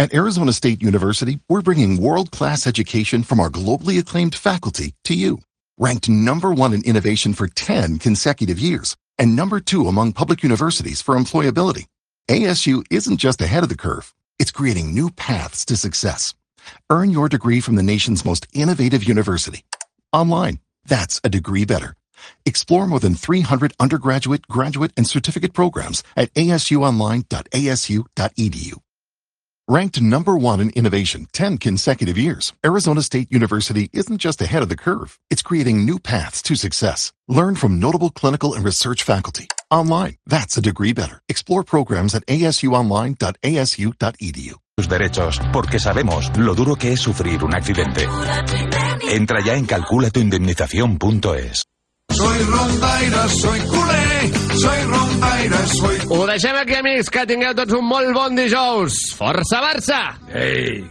At Arizona State University, we're bringing world-class education from our globally acclaimed faculty to you. Ranked #1 in innovation for 10 consecutive years and #2 among public universities for employability. ASU isn't just ahead of the curve. It's creating new paths to success. Earn your degree from the nation's most innovative university. Online. That's a degree better. Explore more than 300 undergraduate, graduate, and certificate programs at asuonline.asu.edu. Ranked #1 in innovation 10 consecutive years, Arizona State University isn't just ahead of the curve. It's creating new paths to success. Learn from notable clinical and research faculty. Online. That's a degree better. Explore programs at asuonline.asu.edu. Tus derechos, porque sabemos lo duro que es sufrir un accidente. Entra ya en calculatuindemnización.es. Soy rondaire, soy culer, soy rondaire, soy... Ho deixem aquí, amics, que tingueu tots un molt bon dijous. Força Barça! Ei!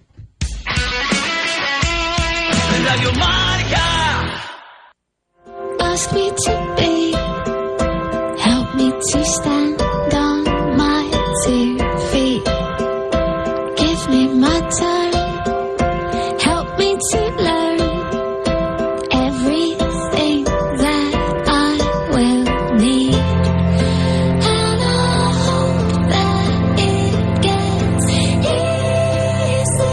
Radio Marca. Ask me to be, help me to stand on my 2 feet. Give me my time, help me to learn everything that I will need. And I hope that it gets easier.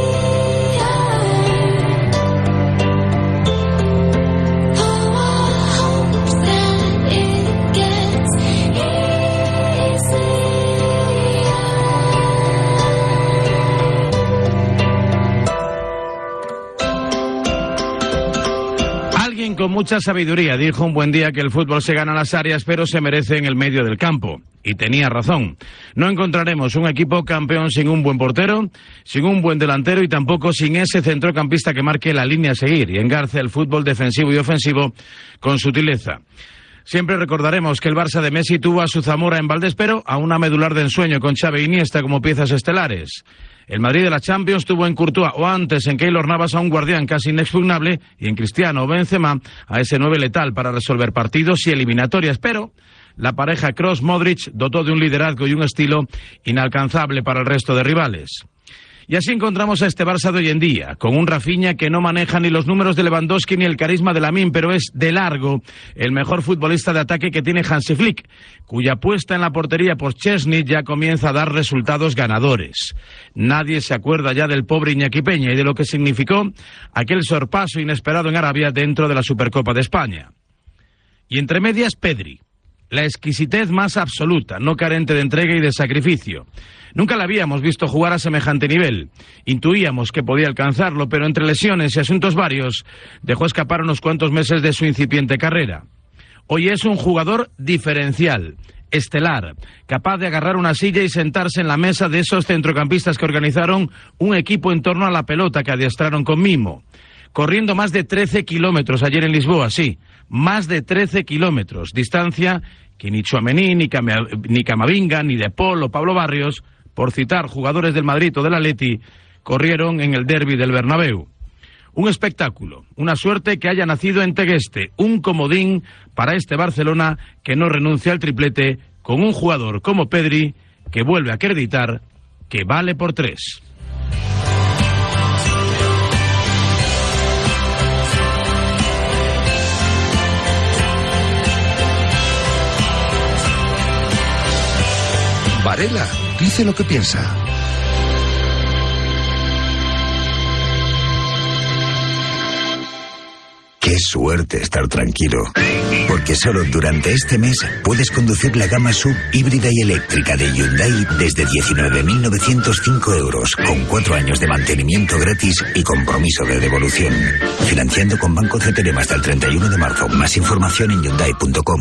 Oh, I hope that it gets easier. Alguien con mucha sabiduría dijo un buen día que el fútbol se gana en las áreas, pero se merece en el medio del campo. Y tenía razón. No encontraremos un equipo campeón sin un buen portero, sin un buen delantero y tampoco sin ese centrocampista que marque la línea a seguir y engarce el fútbol defensivo y ofensivo con sutileza. Siempre recordaremos que el Barça de Messi tuvo a su Zamora en Valdés, pero a una medular de ensueño con Xavi e Iniesta como piezas estelares. El Madrid de la Champions tuvo en Courtois o antes en Keylor Navas a un guardián casi inexpugnable y en Cristiano o Benzema a ese 9 letal para resolver partidos y eliminatorias, pero la pareja Kroos-Modric dotó de un liderazgo y un estilo inalcanzable para el resto de rivales. Y así encontramos a este Barça de hoy en día, con un Rafinha que no maneja ni los números de Lewandowski ni el carisma de Lamine, pero es de largo el mejor futbolista de ataque que tiene Hansi Flick, cuya puesta en la portería por Chesney ya comienza a dar resultados ganadores. Nadie se acuerda ya del pobre Iñaki Peña y de lo que significó aquel sorpaso inesperado en Arabia dentro de la Supercopa de España. Y entre medias, Pedri. La exquisitez más absoluta, no carente de entrega y de sacrificio. Nunca la habíamos visto jugar a semejante nivel. Intuíamos que podía alcanzarlo, pero entre lesiones y asuntos varios, dejó escapar unos cuantos meses de su incipiente carrera. Hoy es un jugador diferencial, estelar, capaz de agarrar una silla y sentarse en la mesa de esos centrocampistas que organizaron un equipo en torno a la pelota que adiestraron con mimo. Corriendo más de 13 kilómetros ayer en Lisboa, sí, más de 13 kilómetros, distancia que ni Tchouaméni, ni Camavinga, ni De Paul o Pablo Barrios, por citar jugadores del Madrid o del Atleti, corrieron en el derbi del Bernabéu. Un espectáculo, una suerte que haya nacido en Tegueste, un comodín para este Barcelona que no renuncia al triplete con un jugador como Pedri que vuelve a acreditar que vale por 3. Varela dice lo que piensa. Qué suerte estar tranquilo, porque solo durante este mes puedes conducir la gama SUV híbrida y eléctrica de Hyundai desde 19.905 euros, con 4 años de mantenimiento gratis y compromiso de devolución. Financiando con Banco CTLM hasta el 31 de marzo. Más información en Hyundai.com.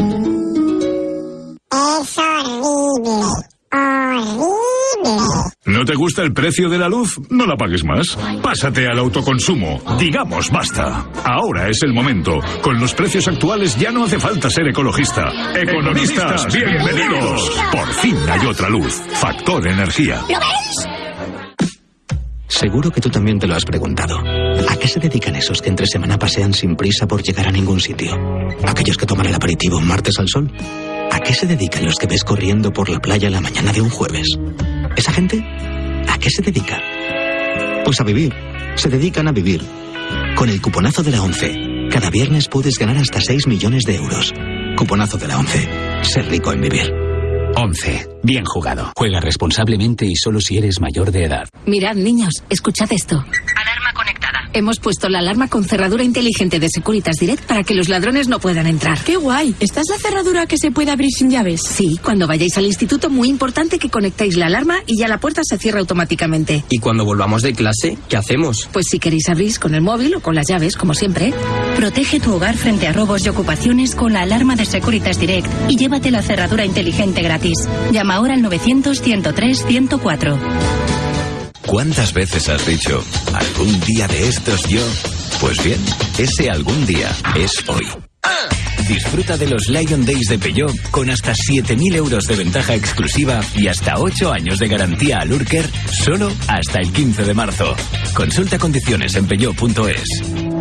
Es horrible, horrible. ¿No te gusta el precio de la luz? No la pagues más. Pásate al autoconsumo. Digamos basta. Ahora es el momento. Con los precios actuales ya no hace falta ser ecologista. Economistas, bienvenidos. Por fin hay otra luz. Factor Energía. ¿Lo veis? Seguro que tú también te lo has preguntado. ¿A qué se dedican esos que entre semana pasean sin prisa por llegar a ningún sitio? ¿Aquellos que toman el aperitivo un martes al sol? ¿A qué se dedican los que ves corriendo por la playa la mañana de un jueves? Esa gente qué se dedica? Pues a vivir. Se dedican a vivir. Con el cuponazo de la 11, cada viernes puedes ganar hasta 6 millones de euros. Cuponazo de la 11. Ser rico en vivir. 11. Bien jugado. Juega responsablemente y solo si eres mayor de edad. Mirad, niños, escuchad esto. Alarma conectada. Hemos puesto la alarma con cerradura inteligente de Securitas Direct para que los ladrones no puedan entrar. ¡Qué guay! ¿Esta es la cerradura que se puede abrir sin llaves? Sí, cuando vayáis al instituto, muy importante que conectéis la alarma y ya la puerta se cierra automáticamente. ¿Y cuando volvamos de clase, qué hacemos? Pues si queréis abrís con el móvil o con las llaves, como siempre. Protege tu hogar frente a robos y ocupaciones con la alarma de Securitas Direct y llévate la cerradura inteligente gratis. Llama ahora al 900-103-104. ¿Cuántas veces has dicho, algún día de estos yo? Pues bien, ese algún día es hoy. Disfruta de los Lion Days de Peugeot con hasta 7.000 euros de ventaja exclusiva y hasta 8 años de garantía al Urker solo hasta el 15 de marzo. Consulta condiciones en peugeot.es.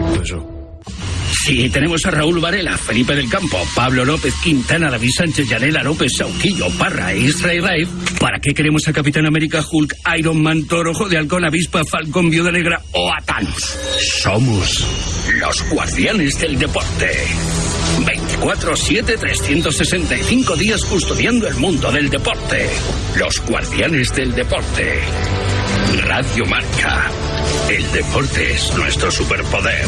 Sí, tenemos a Raúl Varela, Felipe del Campo, Pablo López, Quintana, David Sánchez, Yanela López, Sauquillo, Parra e Israel Raif. ¿Para qué queremos a Capitán América, Hulk, Iron Man, Thor, Ojo de Halcón, Avispa, Falcón, Viuda Negra o a Thanos? Somos los guardianes del deporte. 24/7, 365 días custodiando el mundo del deporte. Los guardianes del deporte. Radio Marca. El deporte es nuestro superpoder.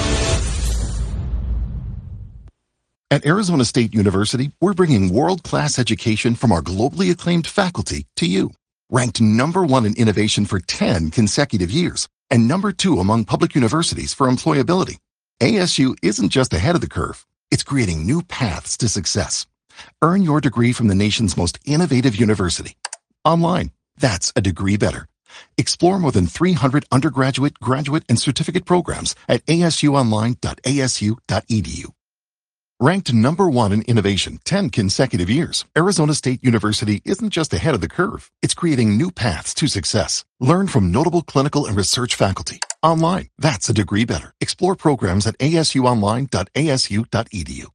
At Arizona State University, we're bringing world-class education from our globally acclaimed faculty to you. Ranked #1 in innovation for 10 consecutive years and #2 among public universities for employability. ASU isn't just ahead of the curve, it's creating new paths to success. Earn your degree from the nation's most innovative university. Online, that's a degree better. Explore more than 300 undergraduate, graduate, and certificate programs at asuonline.asu.edu. Ranked #1 in innovation 10 consecutive years, Arizona State University isn't just ahead of the curve, it's creating new paths to success. Learn from notable clinical and research faculty. Online, that's a degree better. Explore programs at asuonline.asu.edu.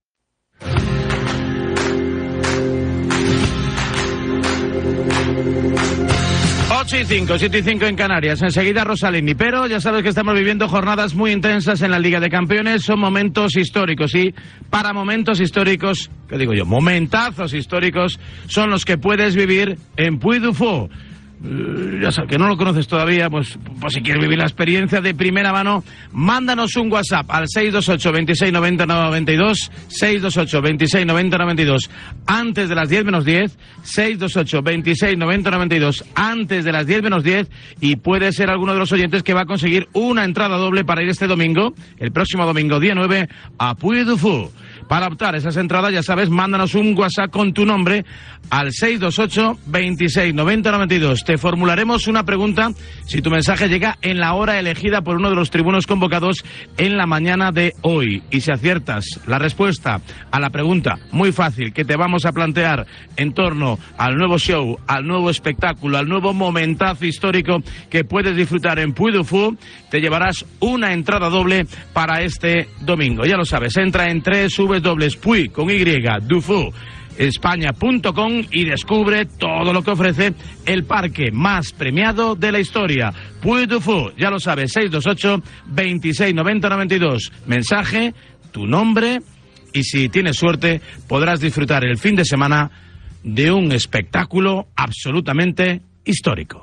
8:05, 7:05 en Canarias. Enseguida Rosalini. Pero ya sabes que estamos viviendo jornadas muy intensas en la Liga de Campeones. Son momentos históricos. Y para momentos históricos, ¿qué digo yo? Momentazos históricos son los que puedes vivir en Puy du Fou. Ya sabes, que no lo conoces todavía, pues si quieres vivir la experiencia de primera mano, mándanos un WhatsApp al 628 26 90 92, 628 26 90 92, antes de las 10 menos 10, 628 26 90 92, antes de las 10 menos 10, y puede ser alguno de los oyentes que va a conseguir una entrada doble para ir este domingo, el próximo domingo, día 9, a Puy du Fou. Para optar esas entradas, ya sabes, mándanos un WhatsApp con tu nombre al 628 26 90 92. Te formularemos una pregunta si tu mensaje llega en la hora elegida por uno de los tribunos convocados en la mañana de hoy. Y si aciertas la respuesta a la pregunta muy fácil que te vamos a plantear en torno al nuevo show, al nuevo espectáculo, al nuevo momentazo histórico que puedes disfrutar en Puy du Fou, te llevarás una entrada doble para este domingo. Ya lo sabes, entra en www.puy con Y, du Fou, España.com y descubre todo lo que ofrece el parque más premiado de la historia. Puy du Fou, ya lo sabes, 628 26 90 92. Mensaje, tu nombre, y si tienes suerte podrás disfrutar el fin de semana de un espectáculo absolutamente histórico.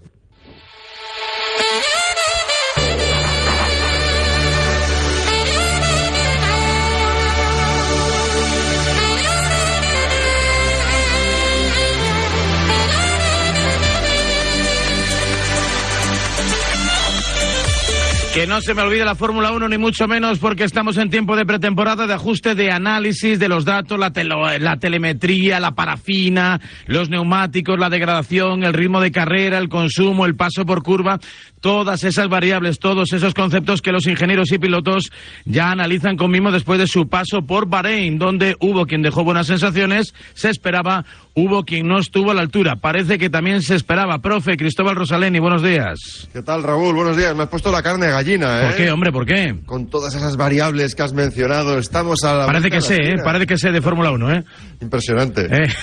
Que no se me olvide la Fórmula 1, ni mucho menos, porque estamos en tiempo de pretemporada, de ajuste, de análisis de los datos, la telemetría, la parafina, los neumáticos, la degradación, el ritmo de carrera, el consumo, el paso por curva, todas esas variables, todos esos conceptos que los ingenieros y pilotos ya analizan con mimo después de su paso por Bahrein, donde hubo quien dejó buenas sensaciones, se esperaba, hubo quien no estuvo a la altura. Parece que también se esperaba. Profe Cristóbal Rosaleni, buenos días. ¿Qué tal, Raúl? Buenos días. Me has puesto la carne gallina, ¿eh? ¿Por qué, hombre? ¿Por qué? Con todas esas variables que has mencionado, estamos a la... Parece que sé, de Fórmula 1, ¿eh? Impresionante.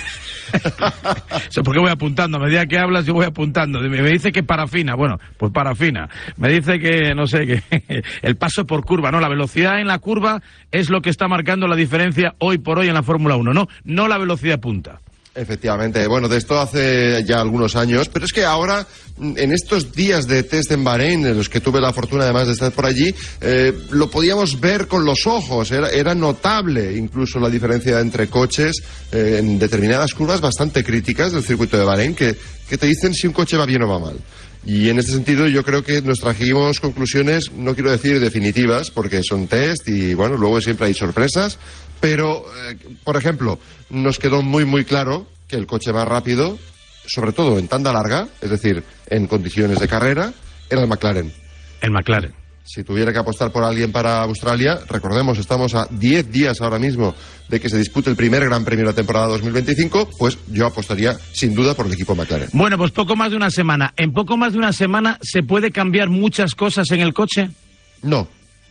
Eso porque voy apuntando, a medida que hablas yo voy apuntando. Me dice que parafina, bueno, pues parafina. Me dice que, no sé, que el paso por curva, no, la velocidad en la curva es lo que está marcando la diferencia hoy por hoy en la Fórmula 1, no la velocidad punta. Efectivamente, bueno, de esto hace ya algunos años, pero es que ahora, en estos días de test en Bahrein, en los que tuve la fortuna además de estar por allí, lo podíamos ver con los ojos, era notable incluso la diferencia entre coches en determinadas curvas bastante críticas del circuito de Bahrein, que te dicen si un coche va bien o va mal. Y en este sentido yo creo que nos trajimos conclusiones, no quiero decir definitivas, porque son test y bueno, luego siempre hay sorpresas, pero, por ejemplo, nos quedó muy muy claro que el coche más rápido, sobre todo en tanda larga, es decir, en condiciones de carrera, era el McLaren. El McLaren. Si tuviera que apostar por alguien para Australia, recordemos, estamos a 10 días ahora mismo de que se dispute el primer Gran Premio de la temporada 2025, pues yo apostaría sin duda por el equipo McLaren. Bueno, pues poco más de una semana. ¿En poco más de una semana se puede cambiar muchas cosas en el coche? No.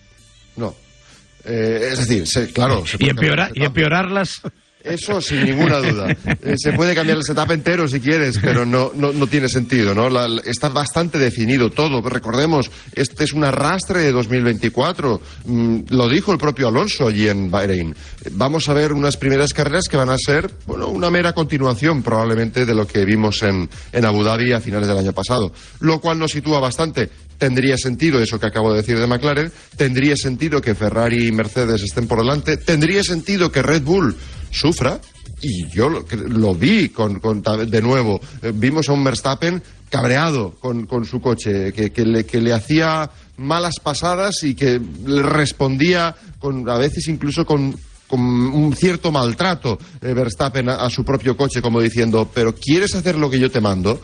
Es decir, claro... ¿Y empeorarlas? Eso sin ninguna duda. Se puede cambiar el setup entero si quieres, pero no tiene sentido, ¿no? Está bastante definido todo. Recordemos, este es un arrastre de 2024. Lo dijo el propio Alonso allí en Bahrein. Vamos a ver unas primeras carreras que van a ser, bueno, una mera continuación probablemente de lo que vimos en Abu Dhabi a finales del año pasado. Lo cual nos sitúa bastante. Tendría sentido eso que acabo de decir de McLaren, tendría sentido que Ferrari y Mercedes estén por delante, tendría sentido que Red Bull sufra, y yo lo vi de nuevo, vimos a un Verstappen cabreado con su coche, que le hacía malas pasadas y que le respondía a veces incluso con un cierto maltrato Verstappen a su propio coche, como diciendo, pero ¿quieres hacer lo que yo te mando?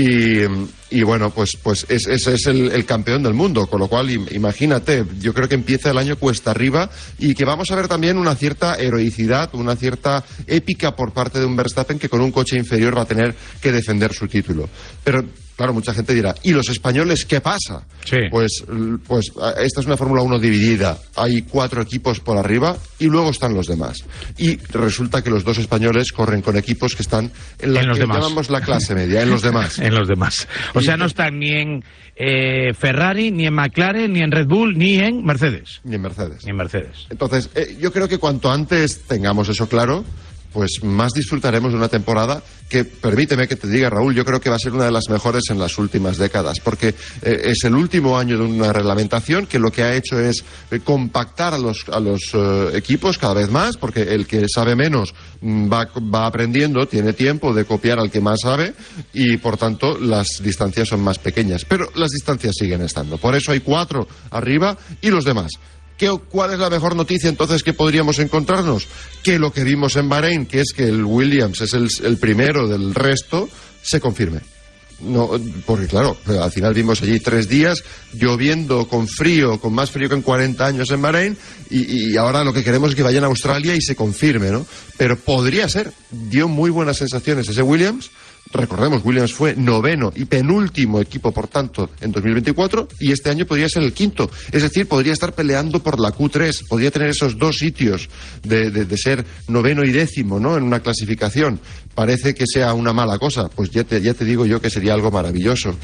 Y bueno, pues ese es el campeón del mundo, con lo cual imagínate, yo creo que empieza el año cuesta arriba y que vamos a ver también una cierta heroicidad, una cierta épica por parte de un Verstappen que con un coche inferior va a tener que defender su título. Pero claro, mucha gente dirá, ¿y los españoles qué pasa? Sí. Pues esta es una Fórmula 1 dividida. Hay 4 equipos por arriba y luego están los demás. Y resulta que los 2 españoles corren con equipos que están en la que llamamos la clase media, en los demás. En los demás. O sea, no están ni en Ferrari, ni en McLaren, ni en Red Bull, ni en Mercedes. Ni en Mercedes. Ni en Mercedes. Entonces, yo creo que cuanto antes tengamos eso claro, pues más disfrutaremos de una temporada que, permíteme que te diga, Raúl, yo creo que va a ser una de las mejores en las últimas décadas, porque es el último año de una reglamentación que lo que ha hecho es compactar a los equipos cada vez más, porque el que sabe menos va aprendiendo, tiene tiempo de copiar al que más sabe y, por tanto, las distancias son más pequeñas. Pero las distancias siguen estando. Por eso hay 4 arriba y los demás. ¿Cuál es la mejor noticia entonces que podríamos encontrarnos? Que lo que vimos en Bahrein, que es que el Williams es el primero del resto, se confirme. No, porque claro, al final vimos allí 3 días, lloviendo, con frío, con más frío que en 40 años en Bahrein, y ahora lo que queremos es que vayan a Australia y se confirme, ¿no? Pero podría ser, dio muy buenas sensaciones ese Williams. Recordemos, Williams fue 9º y penúltimo equipo, por tanto, en 2024, y este año podría ser el 5º. Es decir, podría estar peleando por la Q3, podría tener esos 2 sitios de ser 9º y 10º, ¿no?, en una clasificación. Parece que sea una mala cosa, pues ya te digo yo que sería algo maravilloso.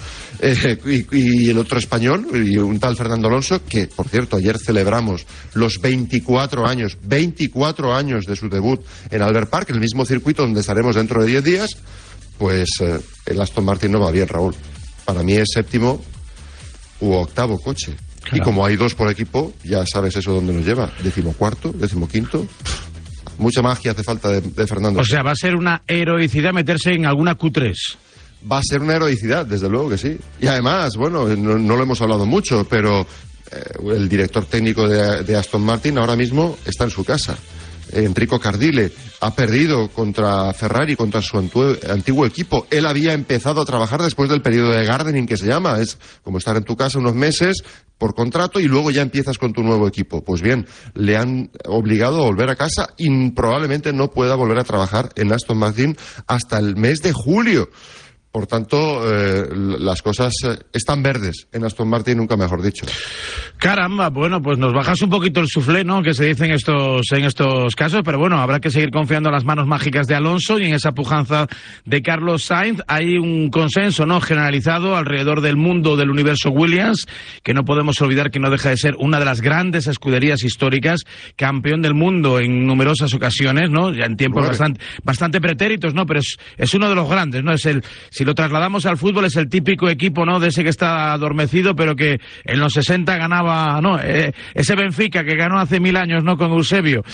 Y el otro español, y un tal Fernando Alonso, que, por cierto, ayer celebramos los 24 años de su debut en Albert Park, el mismo circuito donde estaremos dentro de 10 días, pues el Aston Martin no va bien, Raúl. Para mí es 7º u 8º coche. Claro. Y como hay 2 por equipo, ya sabes eso dónde nos lleva. 14º, 15º. Mucha magia hace falta de Fernando. O sea, va a ser una heroicidad meterse en alguna Q3. Va a ser una heroicidad, desde luego que sí. Y además, bueno, no lo hemos hablado mucho, pero el director técnico de Aston Martin ahora mismo está en su casa. Enrico Cardile ha perdido contra Ferrari, contra su antiguo equipo. Él había empezado a trabajar después del periodo de gardening, que se llama. Es como estar en tu casa unos meses por contrato y luego ya empiezas con tu nuevo equipo. Pues bien, le han obligado a volver a casa y probablemente no pueda volver a trabajar en Aston Martin hasta el mes de julio. Por tanto, las cosas están verdes en Aston Martin, nunca mejor dicho. Caramba, bueno, pues nos bajas un poquito el suflé, ¿no?, que se dice en estos casos, pero bueno, habrá que seguir confiando en las manos mágicas de Alonso y en esa pujanza de Carlos Sainz. Hay un consenso, ¿no?, generalizado alrededor del mundo del universo Williams, que no podemos olvidar que no deja de ser una de las grandes escuderías históricas, campeón del mundo en numerosas ocasiones, ¿no?, ya en tiempos bastante pretéritos, ¿no?, pero es uno de los grandes, ¿no? Si lo trasladamos al fútbol, es el típico equipo, ¿no?, de ese que está adormecido, pero que en los 60 ganaba, ¿no?, ese Benfica que ganó hace 1000 años, ¿no?, con Eusebio,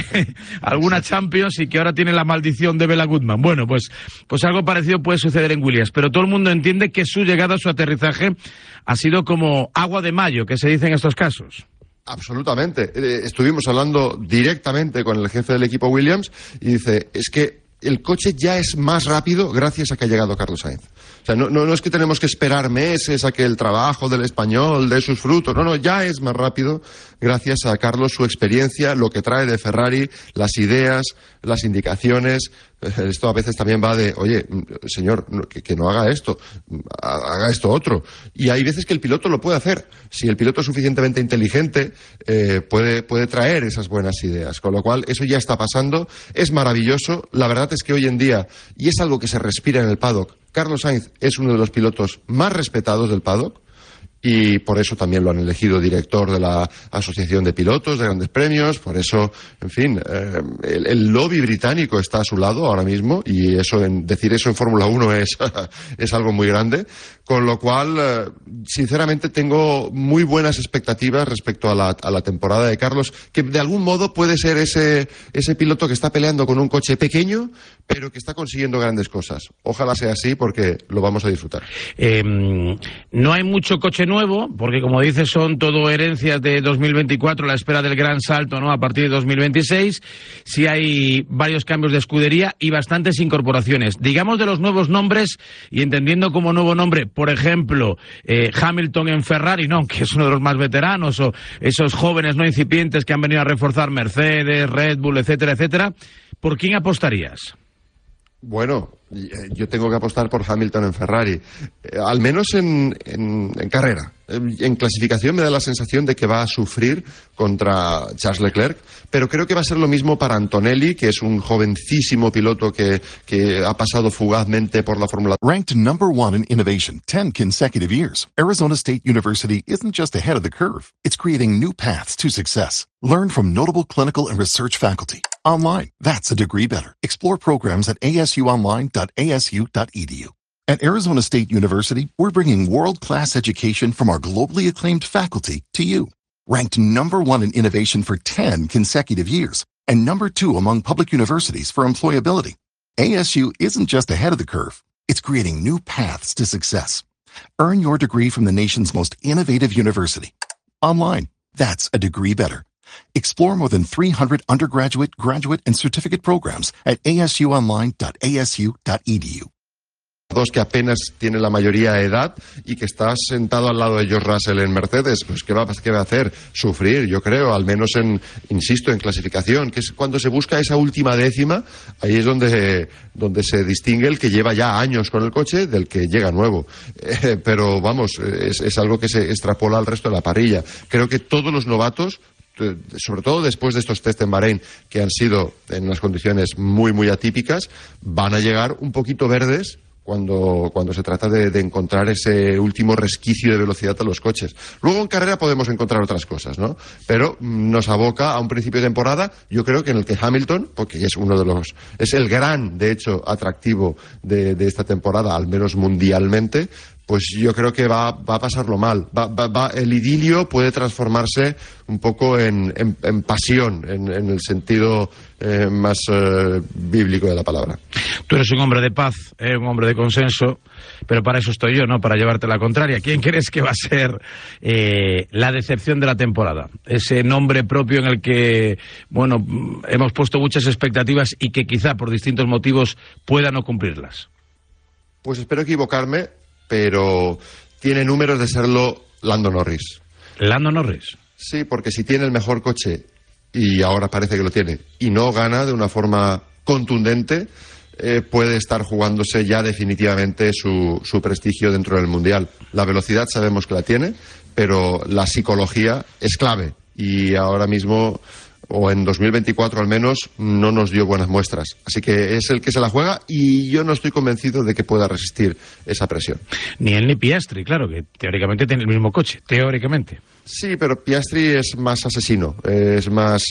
alguna Champions, y que ahora tiene la maldición de Bela Goodman. Bueno, pues algo parecido puede suceder en Williams, pero todo el mundo entiende que su llegada, su aterrizaje, ha sido como agua de mayo, que se dice en estos casos. Absolutamente. Estuvimos hablando directamente con el jefe del equipo Williams y dice, es que el coche ya es más rápido gracias a que ha llegado Carlos Sainz. O sea, no es que tenemos que esperar meses a que el trabajo del español dé sus frutos. No, ya es más rápido gracias a Carlos, su experiencia, lo que trae de Ferrari, las ideas, las indicaciones. Esto a veces también va de, oye, señor, que no haga esto, haga esto otro. Y hay veces que el piloto lo puede hacer. Si el piloto es suficientemente inteligente, puede traer esas buenas ideas. Con lo cual, eso ya está pasando. Es maravilloso. La verdad es que hoy en día, y es algo que se respira en el paddock, Carlos Sainz es uno de los pilotos más respetados del paddock. Y por eso también lo han elegido director de la Asociación de Pilotos de Grandes Premios. Por eso, en fin, el lobby británico está a su lado ahora mismo, y decir eso en Fórmula 1 es algo muy grande. Con lo cual, sinceramente, tengo muy buenas expectativas respecto a la temporada de Carlos, que de algún modo puede ser ese piloto que está peleando con un coche pequeño, pero que está consiguiendo grandes cosas. Ojalá sea así, porque lo vamos a disfrutar. No hay mucho coche nuevo, porque como dices, son todo herencias de 2024, a la espera del gran salto, ¿no?, a partir de 2026. Sí hay varios cambios de escudería y bastantes incorporaciones. Digamos de los nuevos nombres, y entendiendo como nuevo nombre, por ejemplo, Hamilton en Ferrari, ¿no?, que es uno de los más veteranos, o esos jóvenes no incipientes que han venido a reforzar Mercedes, Red Bull, etcétera, etcétera. ¿Por quién apostarías? Bueno, yo tengo que apostar por Hamilton en Ferrari, al menos en carrera. En clasificación me da la sensación de que va a sufrir contra Charles Leclerc, pero creo que va a ser lo mismo para Antonelli, que es un jovencísimo piloto que ha pasado fugazmente por la Fórmula 1. Ranked #1 in innovation 10 consecutive years, Arizona State University isn't just ahead of the curve, it's creating new paths to success. Learn from notable clinical and research faculty. Online, that's a degree better. Explore programs at asuonline.asu.edu. At Arizona State University, we're bringing world-class education from our globally acclaimed faculty to you. Ranked #1 in innovation for 10 consecutive years, and #2 among public universities for employability. ASU isn't just ahead of the curve, it's creating new paths to success. Earn your degree from the nation's most innovative university. Online, that's a degree better. Explore more than 300 undergraduate, graduate, and certificate programs at asuonline.asu.edu. Dos que apenas tiene la mayoría de edad y que está sentado al lado de George Russell en Mercedes, pues ¿qué va a hacer? Sufrir, yo creo, al menos insisto, en clasificación, que es cuando se busca esa última décima, ahí es donde se distingue el que lleva ya años con el coche del que llega nuevo. Pero vamos, es algo que se extrapola al resto de la parrilla. Creo que todos los novatos, sobre todo después de estos test en Bahrein, que han sido en unas condiciones muy, muy atípicas, van a llegar un poquito verdes cuando se trata de encontrar ese último resquicio de velocidad a los coches. Luego en carrera podemos encontrar otras cosas, ¿no? Pero nos aboca a un principio de temporada, yo creo que en el que Hamilton, porque es el gran, de hecho, atractivo de esta temporada, al menos mundialmente, pues yo creo que va a pasarlo mal. El idilio puede transformarse un poco en pasión, en el sentido más bíblico de la palabra. Tú eres un hombre de paz, un hombre de consenso, pero para eso estoy yo, ¿no?, para llevarte la contraria. ¿Quién crees que va a ser la decepción de la temporada? Ese nombre propio en el que, bueno, hemos puesto muchas expectativas y que quizá por distintos motivos pueda no cumplirlas. Pues espero equivocarme, pero tiene números de serlo Lando Norris. ¿Lando Norris? Sí, porque si tiene el mejor coche, y ahora parece que lo tiene, y no gana de una forma contundente, puede estar jugándose ya definitivamente su prestigio dentro del Mundial. La velocidad sabemos que la tiene, pero la psicología es clave y ahora mismo, o en 2024 al menos, no nos dio buenas muestras. Así que es el que se la juega y yo no estoy convencido de que pueda resistir esa presión. Ni él ni Piastri, claro, que teóricamente tiene el mismo coche, teóricamente. Sí, pero Piastri es más asesino, es más...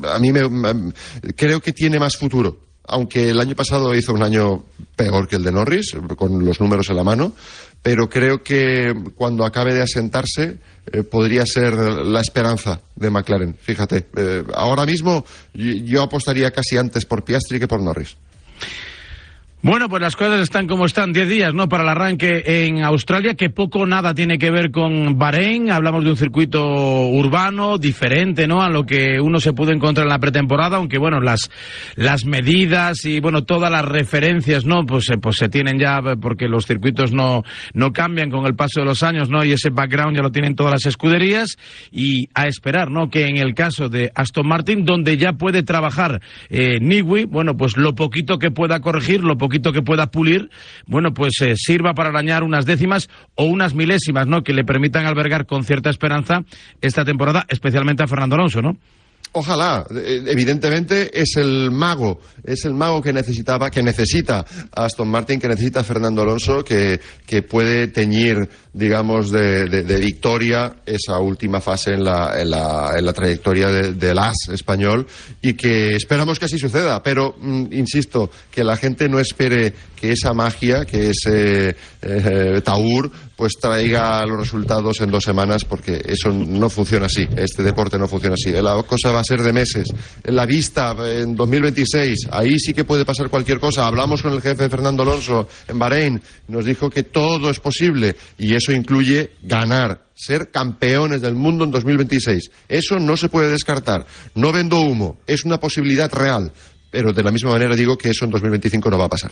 creo que tiene más futuro. Aunque el año pasado hizo un año peor que el de Norris, con los números en la mano, pero creo que cuando acabe de asentarse podría ser la esperanza de McLaren. Fíjate, ahora mismo yo apostaría casi antes por Piastri que por Norris. Bueno, pues las cosas están como están, 10 días, ¿no?, para el arranque en Australia, que poco o nada tiene que ver con Bahrein. Hablamos de un circuito urbano diferente, ¿no?, a lo que uno se pudo encontrar en la pretemporada, aunque, bueno, las medidas y, bueno, todas las referencias, ¿no?, pues se tienen ya, porque los circuitos no cambian con el paso de los años, ¿no?, y ese background ya lo tienen todas las escuderías, y a esperar, ¿no?, que en el caso de Aston Martin, donde ya puede trabajar Newey, bueno, pues lo poquito que pueda corregir, lo poquito que pueda pulir, bueno, pues sirva para arañar unas décimas o unas milésimas, ¿no?, que le permitan albergar con cierta esperanza esta temporada, especialmente a Fernando Alonso, ¿no? Ojalá, evidentemente es el mago que necesita Aston Martin, que necesita Fernando Alonso, que puede teñir, digamos, de victoria esa última fase en la trayectoria del as español, y que esperamos que así suceda, pero insisto, que la gente no espere que esa magia, que ese taur, pues traiga los resultados en 2 semanas, porque eso no funciona así, este deporte no funciona así, la cosa va a ser de meses. En la vista, en 2026, ahí sí que puede pasar cualquier cosa. Hablamos con el jefe Fernando Alonso en Bahrein, nos dijo que todo es posible, y eso incluye ganar, ser campeones del mundo en 2026. Eso no se puede descartar. No vendo humo, es una posibilidad real, pero de la misma manera digo que eso en 2025 no va a pasar.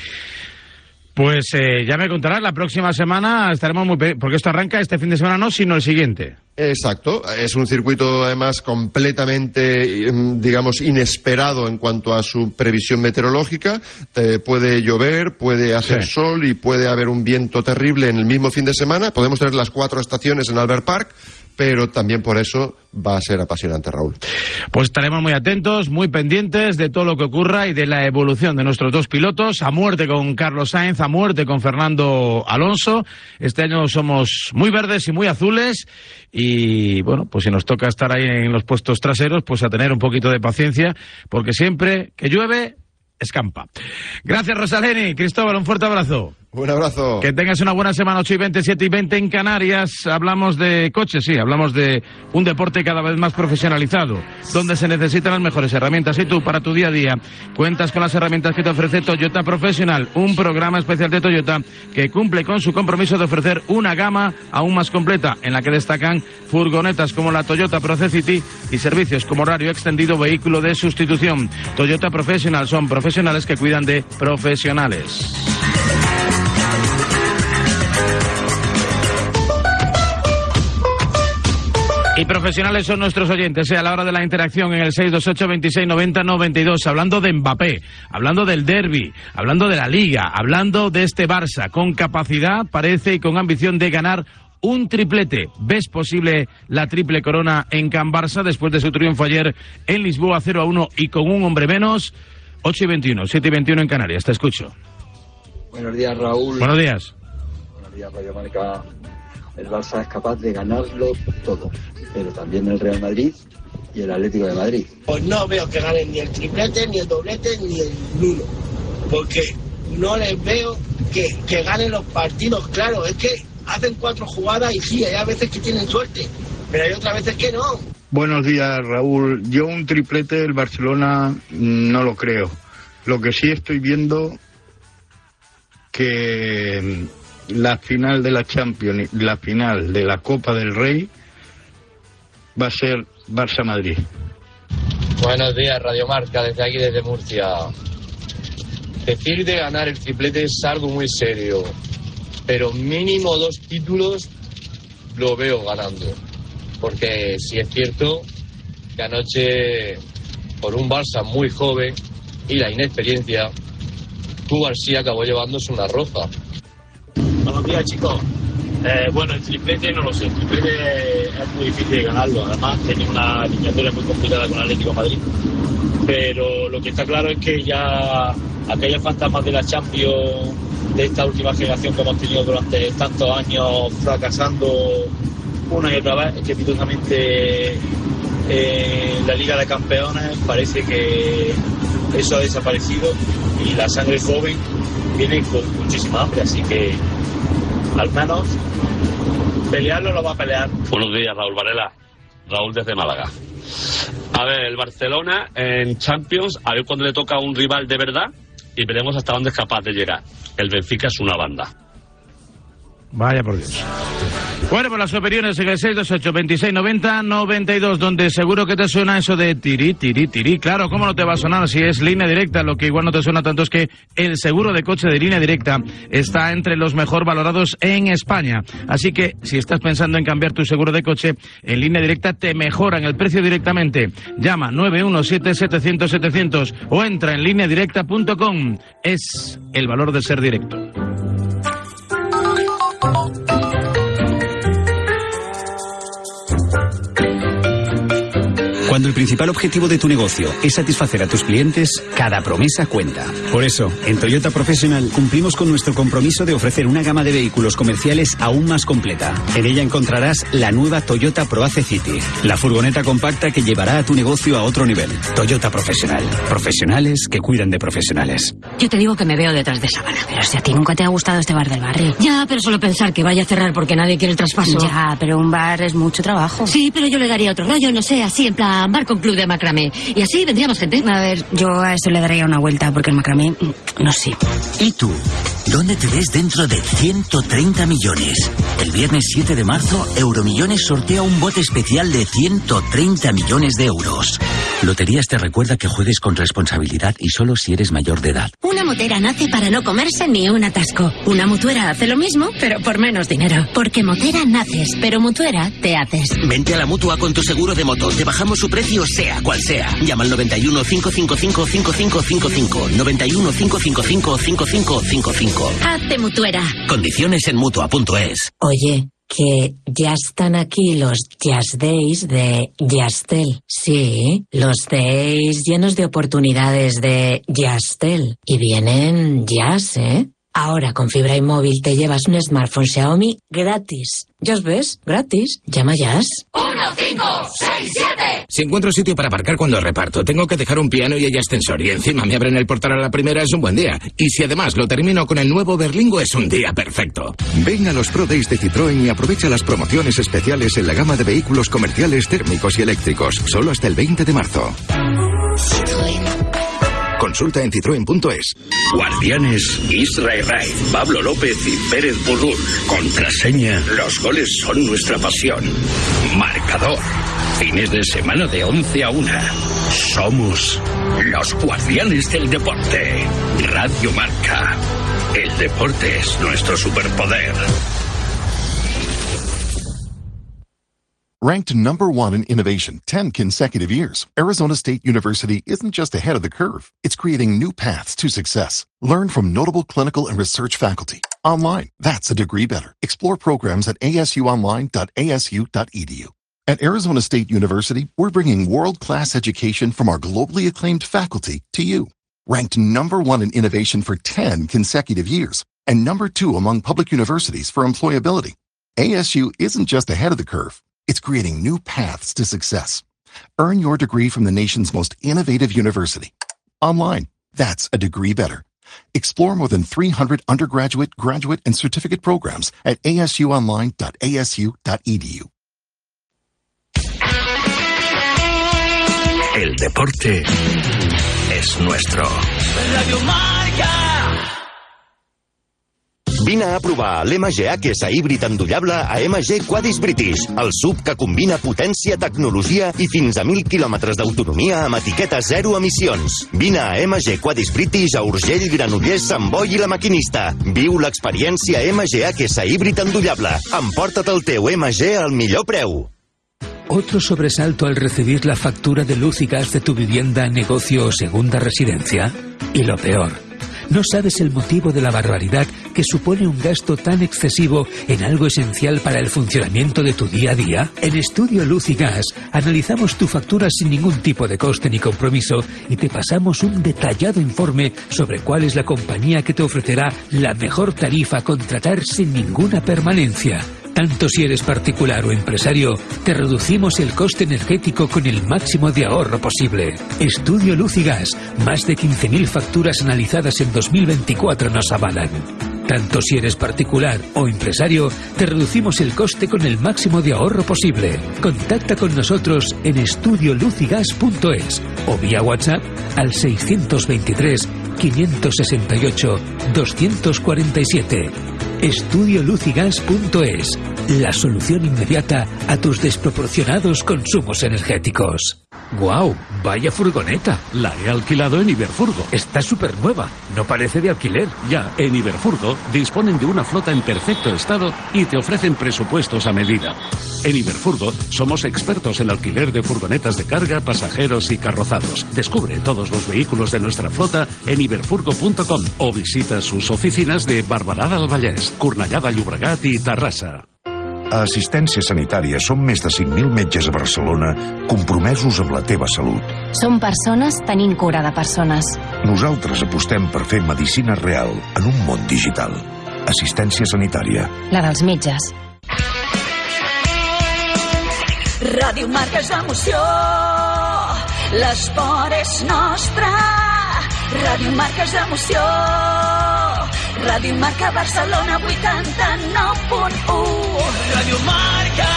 Pues ya me contarás, la próxima semana estaremos porque esto arranca este fin de semana, no, sino el siguiente. Exacto, es un circuito además completamente, digamos, inesperado en cuanto a su previsión meteorológica. Puede llover, puede hacer sol y puede haber un viento terrible en el mismo fin de semana. Podemos tener las 4 estaciones en Albert Park, pero también por eso va a ser apasionante, Raúl. Pues estaremos muy atentos, muy pendientes de todo lo que ocurra y de la evolución de nuestros 2 pilotos, a muerte con Carlos Sainz, a muerte con Fernando Alonso. Este año somos muy verdes y muy azules, y bueno, pues si nos toca estar ahí en los puestos traseros, pues a tener un poquito de paciencia, porque siempre que llueve, escampa. Gracias, Rosaleni. Cristóbal, un fuerte abrazo. Un abrazo. Que tengas una buena semana, 8:20, 7:20 en Canarias. Hablamos de coches, sí, hablamos de un deporte cada vez más profesionalizado, donde se necesitan las mejores herramientas. Y tú, para tu día a día, cuentas con las herramientas que te ofrece Toyota Professional, un programa especial de Toyota que cumple con su compromiso de ofrecer una gama aún más completa, en la que destacan furgonetas como la Toyota Procecity y servicios como horario extendido, vehículo de sustitución. Toyota Professional, son profesionales que cuidan de profesionales. Y profesionales son nuestros oyentes, a la hora de la interacción en el 628 26 90 92, hablando de Mbappé, hablando del derbi, hablando de la Liga, hablando de este Barça, con capacidad, parece, y con ambición de ganar un triplete. ¿Ves posible la triple corona en Can Barça después de su triunfo ayer en Lisboa 0-1 y con un hombre menos? 8:21, 7:21 en Canarias, te escucho. Buenos días, Raúl. Buenos días. Buenos días, Radio Marca. El Barça es capaz de ganarlo todo, pero también el Real Madrid y el Atlético de Madrid. Pues no veo que ganen ni el triplete, ni el doblete, ni el nulo, porque no les veo que ganen los partidos. Claro, es que hacen 4 jugadas y sí, hay veces que tienen suerte, pero hay otras veces que no. Buenos días, Raúl. Yo un triplete del Barcelona no lo creo. Lo que sí estoy viendo, que la final de la Champions, la final de la Copa del Rey, va a ser Barça-Madrid. Buenos días, Radio Marca, desde aquí, desde Murcia. Decir de ganar el triplete es algo muy serio, pero mínimo 2 títulos lo veo ganando. Porque sí es cierto que anoche, por un Barça muy joven y la inexperiencia, Paco García acabó llevándose una roja. Buenos días, chicos. Bueno, el triplete no lo sé. El triplete es muy difícil de ganarlo. Además, tiene una eliminatoria muy complicada con el Atlético de Madrid. Pero lo que está claro es que ya aquellos fantasmas de la Champions de esta última generación que hemos tenido durante tantos años fracasando una y otra vez estrepitosamente en la Liga de Campeones, parece que eso ha desaparecido y la sangre joven viene con muchísima hambre, así que al menos pelearlo lo va a pelear. Buenos días, Raúl Varela. Raúl desde Málaga. A ver, el Barcelona en Champions, a ver cuándo le toca a un rival de verdad y veremos hasta dónde es capaz de llegar. El Benfica es una banda. Vaya por Dios. Bueno, pues las opiniones en el 628-2690-92, donde seguro que te suena eso de tirí, tirí, tirí. Claro, ¿cómo no te va a sonar si es Línea Directa? Lo que igual no te suena tanto es que el seguro de coche de Línea Directa está entre los mejor valorados en España. Así que, si estás pensando en cambiar tu seguro de coche, en Línea Directa te mejoran el precio directamente. Llama 917-700-700 o entra en lineadirecta.com. Es el valor de ser directo. Cuando el principal objetivo de tu negocio es satisfacer a tus clientes, cada promesa cuenta. Por eso, en Toyota Professional cumplimos con nuestro compromiso de ofrecer una gama de vehículos comerciales aún más completa. En ella encontrarás la nueva Toyota ProAce City, la furgoneta compacta que llevará a tu negocio a otro nivel. Toyota Professional. Profesionales que cuidan de profesionales. Yo te digo que me veo detrás de sábana. Pero si a ti nunca te ha gustado este bar del barrio. Ya, pero solo pensar que vaya a cerrar porque nadie quiere el traspaso. Ya, pero un bar es mucho trabajo. Sí, pero yo le daría otro rollo, no sé, así en plan bar con club de macramé. Y así vendría más gente. A ver, yo a eso le daría una vuelta porque el macramé, no sé. ¿Y tú? ¿Dónde te ves dentro de 130 millones? El viernes 7 de marzo, Euromillones sortea un bote especial de 130 millones de euros. Loterías te recuerda que juegues con responsabilidad y solo si eres mayor de edad. Una motera nace para no comerse ni un atasco. Una mutuera hace lo mismo, pero por menos dinero. Porque motera naces, pero mutuera te haces. Vente a la Mutua con tu seguro de moto. Te bajamos su precio sea cual sea. Llama al 91 555 5555. 91 555 5555. Hazte mutuera. Condiciones en Mutua.es. Oye, que ya están aquí los Jazz Days de Jazztel. Sí, los days llenos de oportunidades de Jazztel. Y vienen jazz, ¿eh? Ahora con fibra y móvil te llevas un smartphone Xiaomi gratis. ¿Ya os ves? Gratis. Llama Jazz. 1567. Si encuentro sitio para aparcar cuando reparto, tengo que dejar un piano y hay ascensor y encima me abren el portal a la primera, es un buen día. Y si además lo termino con el nuevo Berlingo, es un día perfecto. Ven a los Pro Days de Citroën y aprovecha las promociones especiales en la gama de vehículos comerciales térmicos y eléctricos, solo hasta el 20 de marzo. Consulta en citroen.es. Guardianes, Israel Raiz, Pablo López y Pérez Burrul. Contraseña, los goles son nuestra pasión. Marcador, fines de semana de 11 a 1. Somos los Guardianes del Deporte. Radio Marca. El deporte es nuestro superpoder. Ranked #1 in innovation 10 consecutive years, Arizona State University isn't just ahead of the curve. It's creating new paths to success. Learn from notable clinical and research faculty. Online, that's a degree better. Explore programs at asuonline.asu.edu. At Arizona State University, we're bringing world-class education from our globally acclaimed faculty to you. Ranked #1 in innovation for 10 consecutive years, and #2 among public universities for employability. ASU isn't just ahead of the curve. It's creating new paths to success. Earn your degree from the nation's most innovative university. Online, that's a degree better. Explore more than 300 undergraduate, graduate, and certificate programs at asuonline.asu.edu. El deporte es nuestro. Radio Marca. Vine a provar l'MG AQS híbrid endollable a MG Quadis British, el SUV que combina potència, tecnologia i fins a 1.000 quilòmetres d'autonomia amb etiqueta 0 emissions. Vine a MG Quadis British a Urgell, Granollers, Sant Boi i La Maquinista. Viu l'experiència MG AQS híbrid endollable. Emporta't el teu MG al millor preu. Otro sobresalto al recibir la factura de luz y gas de tu vivienda, negocio o segunda residencia. Y lo peor, ¿No sabes el motivo de la barbaridad que supone un gasto tan excesivo en algo esencial para el funcionamiento de tu día a día? En Estudio Luz y Gas analizamos tu factura sin ningún tipo de coste ni compromiso y te pasamos un detallado informe sobre cuál es la compañía que te ofrecerá la mejor tarifa a contratar sin ninguna permanencia. Tanto si eres particular o empresario, te reducimos el coste energético con el máximo de ahorro posible. Estudio Luz y Gas, más de 15.000 facturas analizadas en 2024 nos avalan. Tanto si eres particular o empresario, te reducimos el coste con el máximo de ahorro posible. Contacta con nosotros en estudioluzygas.es o vía WhatsApp al 623 568 247. estudioluzygas.es, la solución inmediata a tus desproporcionados consumos energéticos. ¡Guau! Vaya furgoneta. La he alquilado en Iberfurgo. Está súper nueva. No parece de alquiler. Ya, en Iberfurgo disponen de una flota en perfecto estado y te ofrecen presupuestos a medida. En Iberfurgo somos expertos en alquiler de furgonetas de carga, pasajeros y carrozados. Descubre todos los vehículos de nuestra flota en iberfurgo.com o visita sus oficinas de Barberà del Vallès, Cornellà de Llobregat i Terrassa. A Assistència Sanitària som més de 5.000 metges a Barcelona compromesos amb la teva salut. Som persones tenint cura de persones. Nosaltres apostem per fer medicina real en un món digital. Assistència Sanitària. La dels metges. Ràdio Marca és emoció, l'esport és nostre. Ràdio Marca és emoció, Ràdio Marca Barcelona 89.1. Ràdio Marca.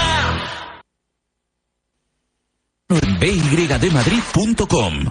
BYDmadrid.com.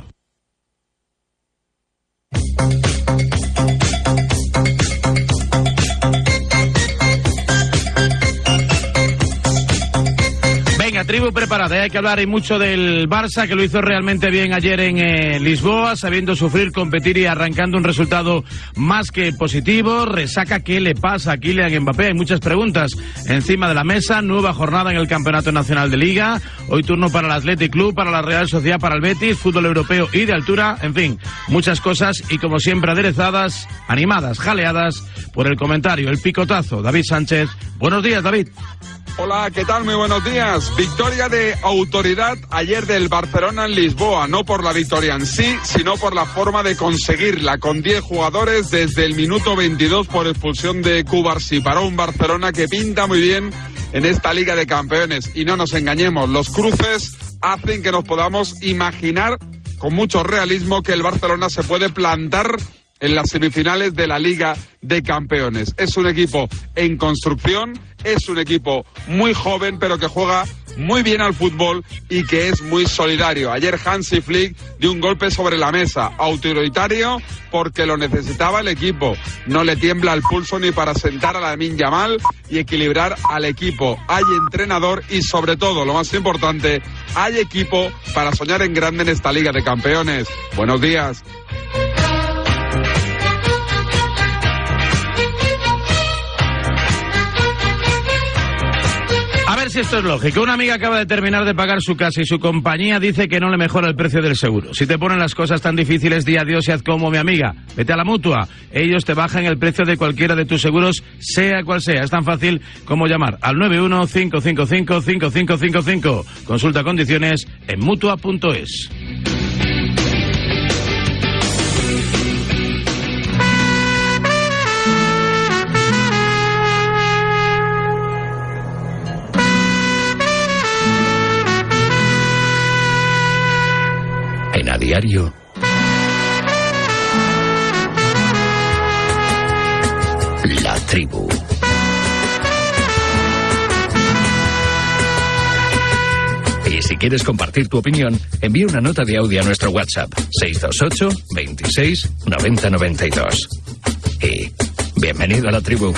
Venga, tribu preparada, hay que hablar y mucho del Barça, que lo hizo realmente bien ayer en Lisboa, sabiendo sufrir, competir y arrancando un resultado más que positivo. Resaca, ¿qué le pasa a Kylian Mbappé? Hay muchas preguntas encima de la mesa. Nueva jornada en el Campeonato Nacional de Liga, hoy turno para el Athletic Club, para la Real Sociedad, para el Betis, fútbol europeo y de altura, en fin, muchas cosas y como siempre aderezadas, animadas, jaleadas por el comentario, el picotazo. David Sánchez, buenos días, David. Hola, ¿qué tal? Muy buenos días. Victoria de autoridad ayer del Barcelona en Lisboa, no por la victoria en sí, sino por la forma de conseguirla, con 10 jugadores desde el minuto 22 por expulsión de Cubarsí, para un Barcelona que pinta muy bien en esta Liga de Campeones. Y no nos engañemos, los cruces hacen que nos podamos imaginar con mucho realismo que el Barcelona se puede plantar en las semifinales de la Liga de Campeones. Es un equipo en construcción, es un equipo muy joven, pero que juega muy bien al fútbol y que es muy solidario. Ayer Hansi Flick dio un golpe sobre la mesa, autoritario, porque lo necesitaba el equipo. No le tiembla el pulso ni para sentar a Lamine Yamal y equilibrar al equipo. Hay entrenador y, sobre todo, lo más importante, hay equipo para soñar en grande en esta Liga de Campeones. Buenos días. A ver si esto es lógico. Una amiga acaba de terminar de pagar su casa y su compañía dice que no le mejora el precio del seguro. Si te ponen las cosas tan difíciles, di adiós y haz como mi amiga. Vete a la Mutua. Ellos te bajan el precio de cualquiera de tus seguros, sea cual sea. Es tan fácil como llamar al 91-555-5555. Consulta condiciones en Mutua.es. En A Diario, La Tribu. Y si quieres compartir tu opinión, envía una nota de audio a nuestro WhatsApp 628 26 90 92. Y bienvenido a La Tribu.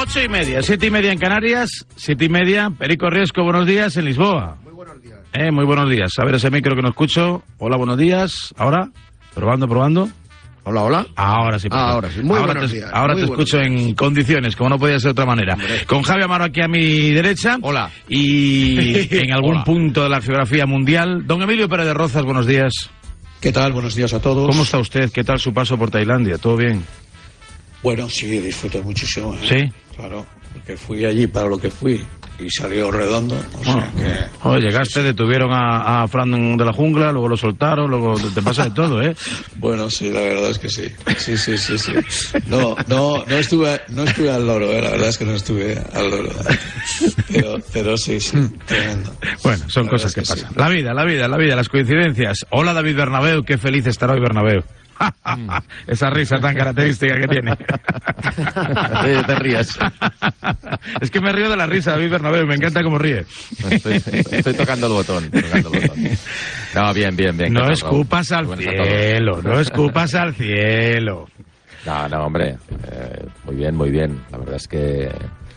8:30, 7:30 en Canarias, 7:30. Perico Riesco, buenos días en Lisboa. Muy buenos días. Muy buenos días. A ver ese micro que no escucho. Hola, buenos días. ¿Ahora? Probando. Hola, hola. Ahora sí. Ahora sí. Muy buenos días. Ahora te escucho en condiciones, como no podía ser de otra manera. Hombre. Con Javi Amaro aquí a mi derecha. Hola. Y en algún punto de la geografía mundial. Don Emilio Pérez de Rozas, buenos días. ¿Qué tal? Buenos días a todos. ¿Cómo está usted? ¿Qué tal su paso por Tailandia? ¿Todo bien? Bueno, sí, disfruté muchísimo. ¿Sí? Claro, porque fui allí para lo que fui y salió redondo. O sea que... llegaste, detuvieron a Fran de la jungla, luego lo soltaron, luego te pasa de todo, ¿eh? Bueno, sí, la verdad es que sí. Sí. No estuve al loro, la verdad es que no estuve al loro. Pero sí, tremendo. Bueno, son la cosas que pasan. sí. La vida, las coincidencias. Hola, David Bernabéu, qué feliz estará hoy Bernabéu. Esa risa tan característica que tiene. Te ríes. Es que me río de la risa, David Bernabéu, me encanta cómo ríe. Estoy tocando el botón. No, bien. No escupas al cielo. No, hombre. Muy bien. La verdad es que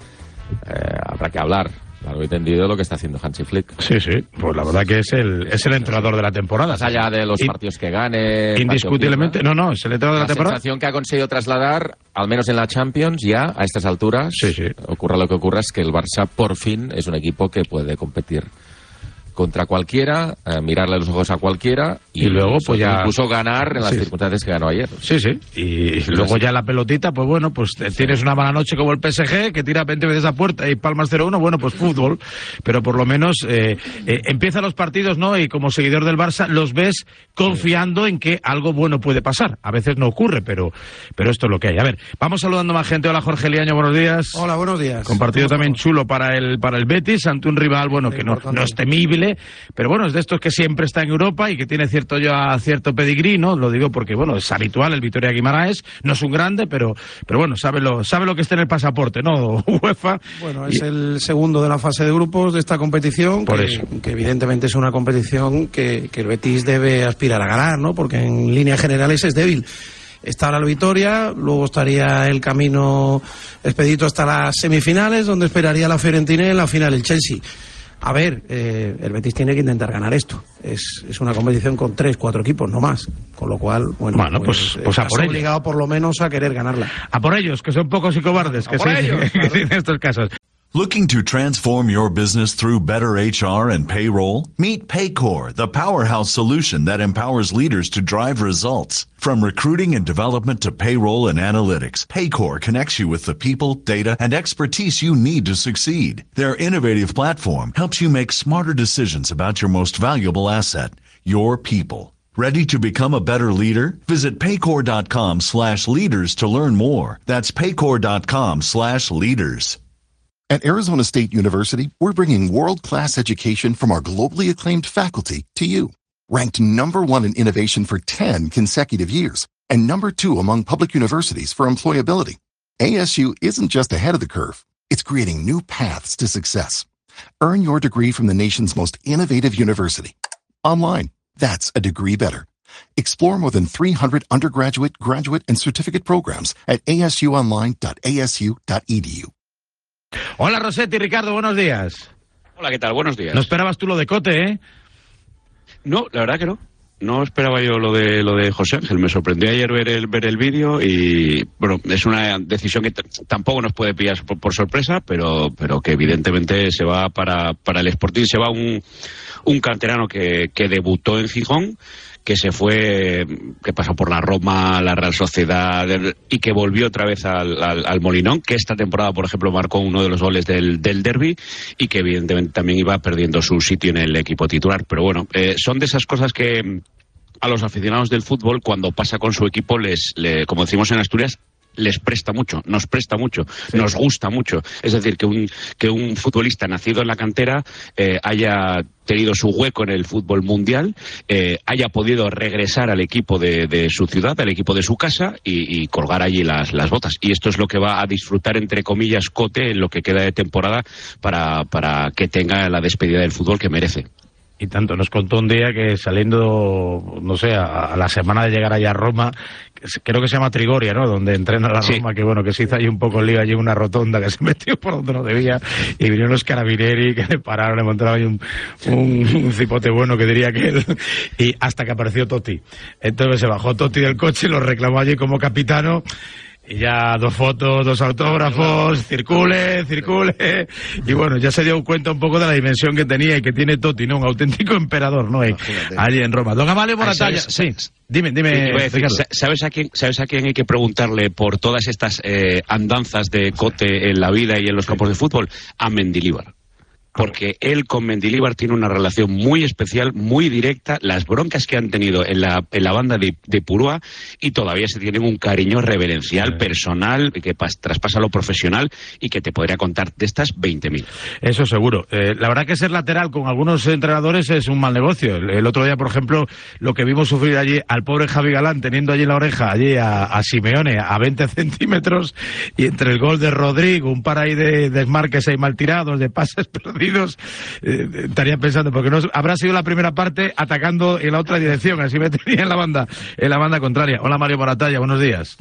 habrá que hablar. Largo y tendido lo que está haciendo Hansi Flick. Sí, pues la verdad que es el entrenador de la temporada. Más allá de los partidos que gane... Indiscutiblemente, no, es el entrenador de la temporada. La sensación que ha conseguido trasladar, al menos en la Champions, ya a estas alturas, ocurra lo que ocurra, es que el Barça por fin es un equipo que puede competir contra cualquiera, mirarle a los ojos a cualquiera y luego pues ya incluso ganar en las circunstancias que ganó ayer. Sí. Y luego ya la pelotita, pues bueno, pues tienes una mala noche como el PSG que tira 20 veces a puerta y palmas 0-1, bueno, pues fútbol, pero por lo menos empiezan los partidos, ¿no? Y como seguidor del Barça los ves confiando en que algo bueno puede pasar. A veces no ocurre, pero esto es lo que hay. A ver, vamos saludando a más gente. Hola, Jorge Liaño, buenos días. Hola, buenos días. Compartido también chulo para el Betis ante un rival, bueno, que no es temible, pero bueno, es de estos que siempre está en Europa y que tiene cierto pedigrí, ¿no? Lo digo porque, bueno, es habitual el Vitoria Guimaraes, no es un grande, pero bueno, sabe lo que está en el pasaporte, ¿no? UEFA. Bueno, es el segundo de la fase de grupos de esta competición, que evidentemente es una competición que el Betis debe aspirar a ganar, ¿no? Porque en líneas generales es débil. Está ahora el Vitoria, luego estaría el camino expedito hasta las semifinales, donde esperaría la Fiorentina y en la final el Chelsea. A ver, el Betis tiene que intentar ganar esto. Es una competición con 3-4 equipos, no más. Con lo cual, pues a por ellos. Obligado por lo menos a querer ganarla. A por ellos, que son pocos y cobardes, que sí, en estos casos. Looking to transform your business through better HR and payroll? Meet Paycor, the powerhouse solution that empowers leaders to drive results. From recruiting and development to payroll and analytics, Paycor connects you with the people, data, and expertise you need to succeed. Their innovative platform helps you make smarter decisions about your most valuable asset, your people. Ready to become a better leader? Visit paycor.com/leaders to learn more. That's paycor.com/leaders. At Arizona State University, we're bringing world-class education from our globally acclaimed faculty to you. Ranked #1 in innovation for 10 consecutive years and #2 among public universities for employability. ASU isn't just ahead of the curve. It's creating new paths to success. Earn your degree from the nation's most innovative university. Online. That's a degree better. Explore more than 300 undergraduate, graduate, and certificate programs at asuonline.asu.edu. Hola, Rossetti, Ricardo, buenos días. Hola, ¿qué tal? Buenos días. No esperabas tú lo de Cote, ¿eh? No, la verdad que no. No esperaba yo lo de José Ángel. Me sorprendió ayer ver el vídeo y, bueno, es una decisión que tampoco nos puede pillar por sorpresa, pero que evidentemente se va para el Sporting, se va un canterano que debutó en Gijón, que se fue, que pasó por la Roma, la Real Sociedad y que volvió otra vez al Molinón, que esta temporada, por ejemplo, marcó uno de los goles del derbi y que evidentemente también iba perdiendo su sitio en el equipo titular. Pero bueno, son de esas cosas que a los aficionados del fútbol, cuando pasa con su equipo, como decimos en Asturias, les presta mucho, nos presta mucho, nos gusta mucho. Es decir, que un futbolista nacido en la cantera haya tenido su hueco en el fútbol mundial, haya podido regresar al equipo de su ciudad, al equipo de su casa y colgar allí las botas. Y esto es lo que va a disfrutar, entre comillas, Cote en lo que queda de temporada para que tenga la despedida del fútbol que merece. Y tanto nos contó un día que saliendo, no sé, a la semana de llegar allá a Roma, creo que se llama Trigoria, ¿no? Donde entrena la Roma, que bueno, que se hizo allí un poco el lío, allí en una rotonda, que se metió por donde no debía, y vinieron los carabinieri que le pararon, le montaron ahí un cipote bueno, que diría que él, y hasta que apareció Totti. Entonces se bajó Totti del coche, lo reclamó allí como capitano. Y ya 2 fotos, 2 autógrafos, circule, y bueno, ya se dio cuenta un poco de la dimensión que tenía y que tiene Totti, ¿no? Un auténtico emperador, ¿no? Allí en Roma. Don Amalio Moratalla, sí, dime. ¿Sabes a quién hay que preguntarle por todas estas andanzas de Cote en la vida y en los campos de fútbol? A Mendilibar. Porque él con Mendilibar tiene una relación muy especial, muy directa, las broncas que han tenido en la banda de Purúa, y todavía se tienen un cariño reverencial, personal, que traspasa lo profesional, y que te podría contar de estas 20.000. Eso seguro. La verdad que ser lateral con algunos entrenadores es un mal negocio. El otro día, por ejemplo, lo que vimos sufrir allí al pobre Javi Galán, teniendo allí en la oreja, allí a Simeone, a 20 centímetros, y entre el gol de Rodrigo, un par ahí de desmarques ahí mal tirados, de pases perdidos, estaría pensando, porque no habrá sido la primera parte atacando en la otra dirección, así me tenía en la banda contraria. Hola, Mario Moratalla, buenos días.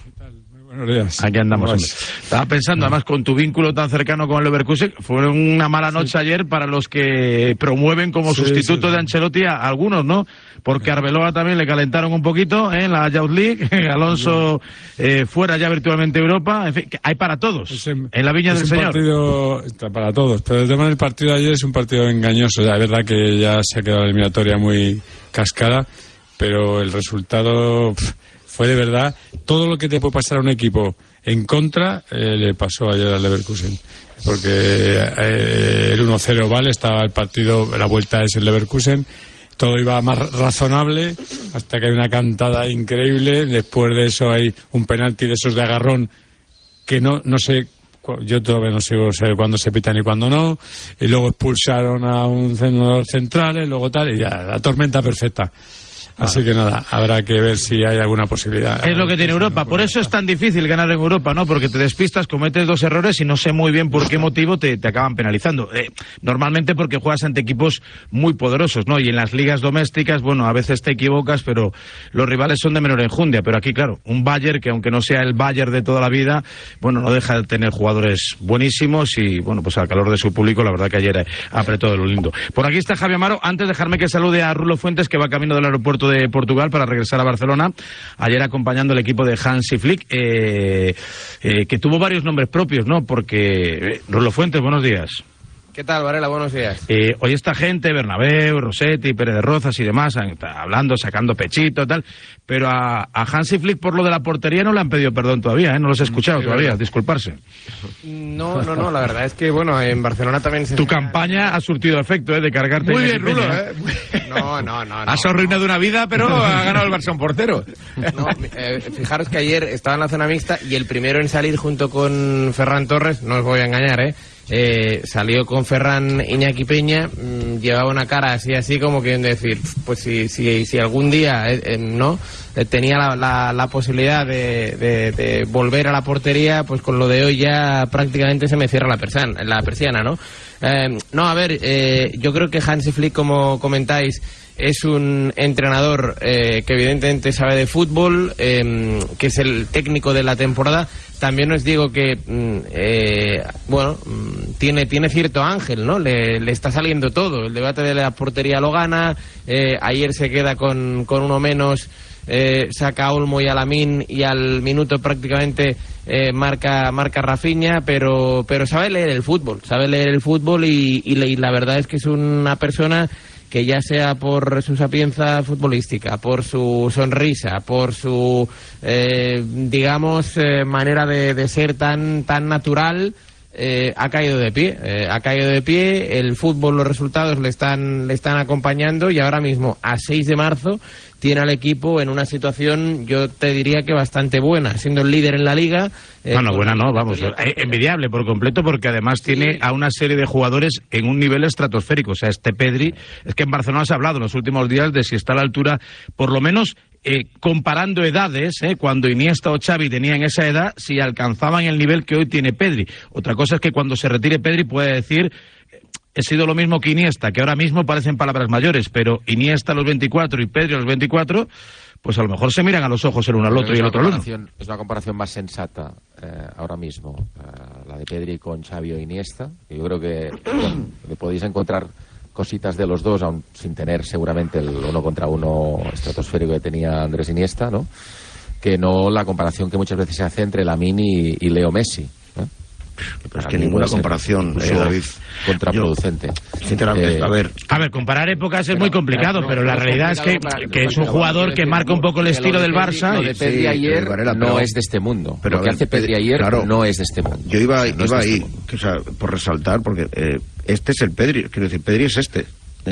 Buenos días. Aquí andamos, hombre. Estaba pensando, además, con tu vínculo tan cercano con el Leverkusen, fue una mala noche ayer para los que promueven como sustituto de Ancelotti a algunos, ¿no? Porque a Arbeloa también le calentaron un poquito en la Youth League, Alonso fuera ya virtualmente de Europa, en fin, hay para todos, en la viña del Señor. Partido para todos, pero el tema del partido de ayer es un partido engañoso. Es verdad que ya se ha quedado la eliminatoria muy cascada, pero el resultado fue de verdad todo lo que te puede pasar a un equipo en contra, le pasó ayer al Leverkusen. Porque el 1-0 vale, estaba el partido, la vuelta es el Leverkusen, todo iba más razonable, hasta que hay una cantada increíble. Después de eso hay un penalti de esos de agarrón que no sé, yo todavía no sé cuándo se pitan y cuándo no, y luego expulsaron a un central, luego tal, y ya, la tormenta perfecta. Así que nada, habrá que ver si hay alguna posibilidad. Es lo que tiene Europa, por eso es tan difícil ganar en Europa, ¿no? Porque te despistas, cometes 2 errores y no sé muy bien por qué motivo te acaban penalizando. Normalmente porque juegas ante equipos muy poderosos, ¿no? Y en las ligas domésticas, bueno, a veces te equivocas, pero los rivales son de menor enjundia. Pero aquí, claro, un Bayern que aunque no sea el Bayern de toda la vida, bueno, no deja de tener jugadores buenísimos y, bueno, pues al calor de su público, la verdad que ayer apretó de lo lindo. Por aquí está Javi Amaro. Antes, dejarme que salude a Rulo Fuentes, que va camino del aeropuerto de Portugal para regresar a Barcelona, ayer acompañando el equipo de Hansi Flick, que tuvo varios nombres propios, ¿no? Porque Rulo Fuentes, buenos días. ¿Qué tal, Varela? Buenos días. Hoy esta gente, Bernabéu, Rossetti, Pérez de Rozas y demás, hablando, sacando pechito y tal, pero a Hansi Flick por lo de la portería no le han pedido perdón todavía, ¿eh? No los he escuchado todavía, disculparse. No, la verdad es que, bueno, en Barcelona también Tu campaña ha surtido efecto, de cargarte. Muy bien, Rulo, No. Has arruinado una vida, pero ha ganado el Barça un portero. No, fijaros que ayer estaba en la zona mixta y el primero en salir junto con Ferran Torres, no os voy a engañar, salió con Ferran Iñaki Peña, llevaba una cara así como que decir, pues si algún día no tenía la posibilidad de volver a la portería, pues con lo de hoy ya prácticamente se me cierra la persiana, ¿no? No, a ver, yo creo que Hansi Flick, como comentáis, es un entrenador que evidentemente sabe de fútbol, que es el técnico de la temporada. También os digo que, tiene cierto ángel, ¿no? Le está saliendo todo. El debate de la portería lo gana. Ayer se queda con uno menos, saca a Olmo y a Lamine y al minuto prácticamente marca Rafinha, pero sabe leer el fútbol y la verdad es que es una persona que, ya sea por su sapienza futbolística, por su sonrisa, por su manera de ser tan natural, ha caído de pie. El fútbol, los resultados le están acompañando, y ahora mismo, a 6 de marzo, tiene al equipo en una situación, yo te diría que bastante buena, siendo el líder en la Liga. Envidiable por completo, porque además tiene a una serie de jugadores en un nivel estratosférico. O sea, Pedri, es que en Barcelona se ha hablado en los últimos días de si está a la altura, por lo menos comparando edades, cuando Iniesta o Xavi tenían esa edad, si alcanzaban el nivel que hoy tiene Pedri. Otra cosa es que cuando se retire Pedri puede decir he sido lo mismo que Iniesta, que ahora mismo parecen palabras mayores, pero Iniesta a los 24 y Pedri a los 24, pues a lo mejor se miran a los ojos el uno al otro y el otro al uno. Es una comparación más sensata ahora mismo, la de Pedri con Xavi o Iniesta. Yo creo que podéis encontrar cositas de los dos, aun sin tener seguramente el uno contra uno estratosférico que tenía Andrés Iniesta, ¿no? Que no la comparación que muchas veces se hace entre Lamine y Leo Messi, ¿eh? Pero es que ninguna comparación, David, contraproducente. Sinceramente, a ver, comparar épocas es muy complicado, pero la realidad es que es un jugador que marca un poco el estilo del Barça. Lo de Pedri ayer no es de este mundo. Pero lo que hace Pedri ayer no es de este mundo. Yo iba ahí, o sea, por resaltar, porque este es el Pedri, quiero decir, Pedri es este.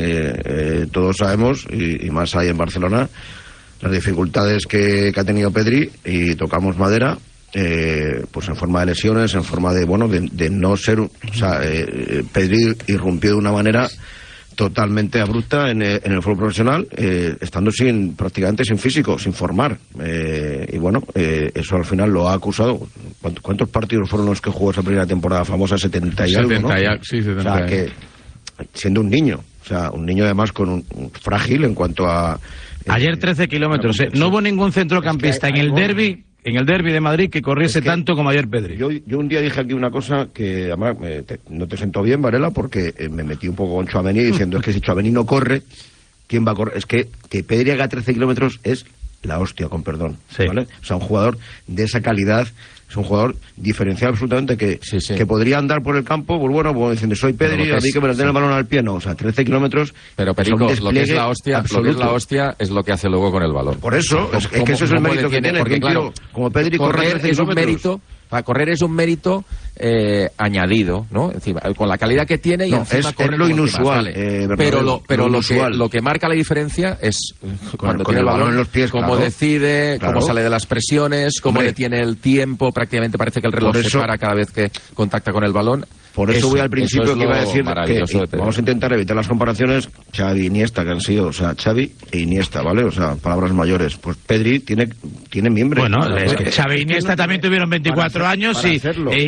Todos sabemos, y más hay en Barcelona, las dificultades que ha tenido Pedri, y tocamos madera, pues en forma de lesiones, en forma de no ser, o sea, Pedri irrumpió de una manera totalmente abrupta en el fútbol profesional, estando prácticamente sin físico, sin formar, y bueno, eso al final lo ha acusado. ¿Cuántos partidos fueron los que jugó esa primera temporada famosa? 70 y algo, ¿no? Sí, 70. O sea, que siendo un niño, o sea, un niño además con un frágil en cuanto a... Ayer 13 kilómetros, no hubo ningún centrocampista en el derbi de Madrid que corriese tanto como ayer Pedri. Yo un día dije aquí una cosa que además no te sentó bien, Varela, porque me metí un poco con Tchouaméni diciendo es que si Tchouaméni no corre, ¿quién va a correr? Es que Pedri haga 13 kilómetros es la hostia, con perdón, ¿vale? O sea, un jugador de esa calidad, es un jugador diferencial absolutamente que podría andar por el campo, pues bueno, como diciendo, soy Pedri, a mí que me lo den el balón al pie, no, o sea, 13 kilómetros... Pero Perico, lo que es la hostia es lo que hace luego con el balón. Por eso, es que eso es el mérito que tiene, porque claro, como Pedri corre 13 kilómetros... Correr es un mérito añadido, ¿no? Encima, con la calidad que tiene y encima corre lo inusual. Pero lo que marca la diferencia es cuando tiene el balón en los pies, cómo decide, cómo sale de las presiones, cómo le tiene el tiempo, prácticamente parece que el reloj se para cada vez que contacta con el balón. Por eso voy al principio que iba a decir que vamos a intentar evitar las comparaciones Xavi e Iniesta, que han sido, o sea, Xavi e Iniesta, ¿vale? O sea, palabras mayores. Pues Pedri tiene miembros. Bueno, es que Xavi e Iniesta también tuvieron 24 años y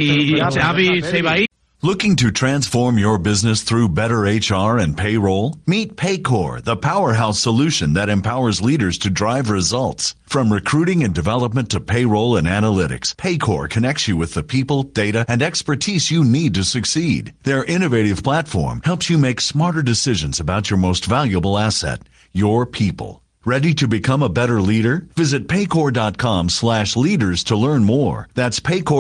Xavi se iba ahí. Looking to transform your business through better HR and payroll? Meet Paycor, the powerhouse solution that empowers leaders to drive results. From recruiting and development to payroll and analytics, Paycor connects you with the people, data, and expertise you need to succeed. Their innovative platform helps you make smarter decisions about your most valuable asset, your people. Ready to become a better leader? Visit paycor.com/leaders to learn more. That's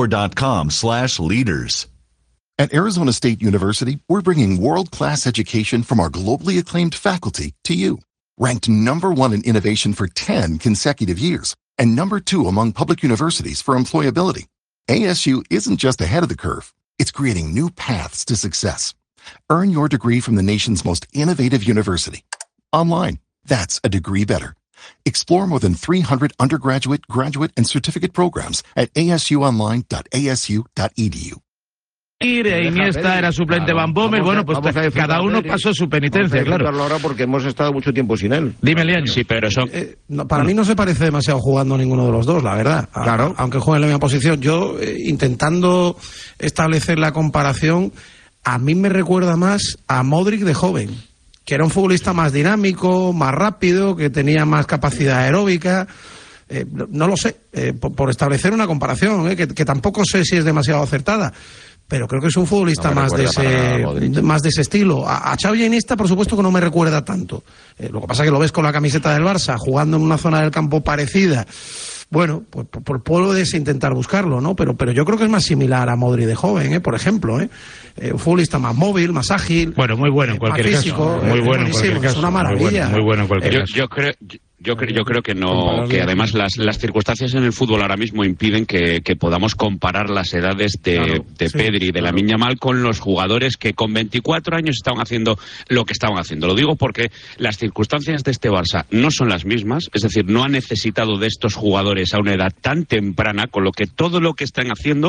paycor.com/leaders. At Arizona State University, we're bringing world-class education from our globally acclaimed faculty to you. Ranked #1 in innovation for 10 consecutive years and #2 among public universities for employability, ASU isn't just ahead of the curve, it's creating new paths to success. Earn your degree from the nation's most innovative university. Online, that's a degree better. Explore more than 300 undergraduate, graduate, and certificate programs at asuonline.asu.edu. Iniesta era suplente Van Bommel, bueno, pues cada uno pasó su penitencia, claro. Ahora porque hemos estado mucho tiempo sin él. Dime, Liaño. Sí, pero eso... para mí no se parece demasiado jugando ninguno de los dos, la verdad. Claro. Aunque juegue en la misma posición. Yo, intentando establecer la comparación, a mí me recuerda más a Modric de joven, que era un futbolista más dinámico, más rápido, que tenía más capacidad aeróbica. No lo sé, por establecer una comparación, que tampoco sé si es demasiado acertada. Pero creo que es un futbolista más de ese estilo. A Xavi e Iniesta, por supuesto que no me recuerda tanto. Lo que pasa es que lo ves con la camiseta del Barça, jugando en una zona del campo parecida. Bueno, pues puedes intentar buscarlo, ¿no? Pero yo creo que es más similar a Modric de joven, por ejemplo, un futbolista más móvil, más ágil. Bueno, muy bueno en cualquier físico, caso. Muy bueno en cualquier caso. Es una maravilla. Muy bueno en cualquier caso. Yo creo que no, que además las circunstancias en el fútbol ahora mismo impiden que podamos comparar las edades de Pedri y de Lamine Yamal con los jugadores que con 24 años estaban haciendo lo que estaban haciendo. Lo digo porque las circunstancias de este Barça no son las mismas, es decir, no ha necesitado de estos jugadores a una edad tan temprana, con lo que todo lo que están haciendo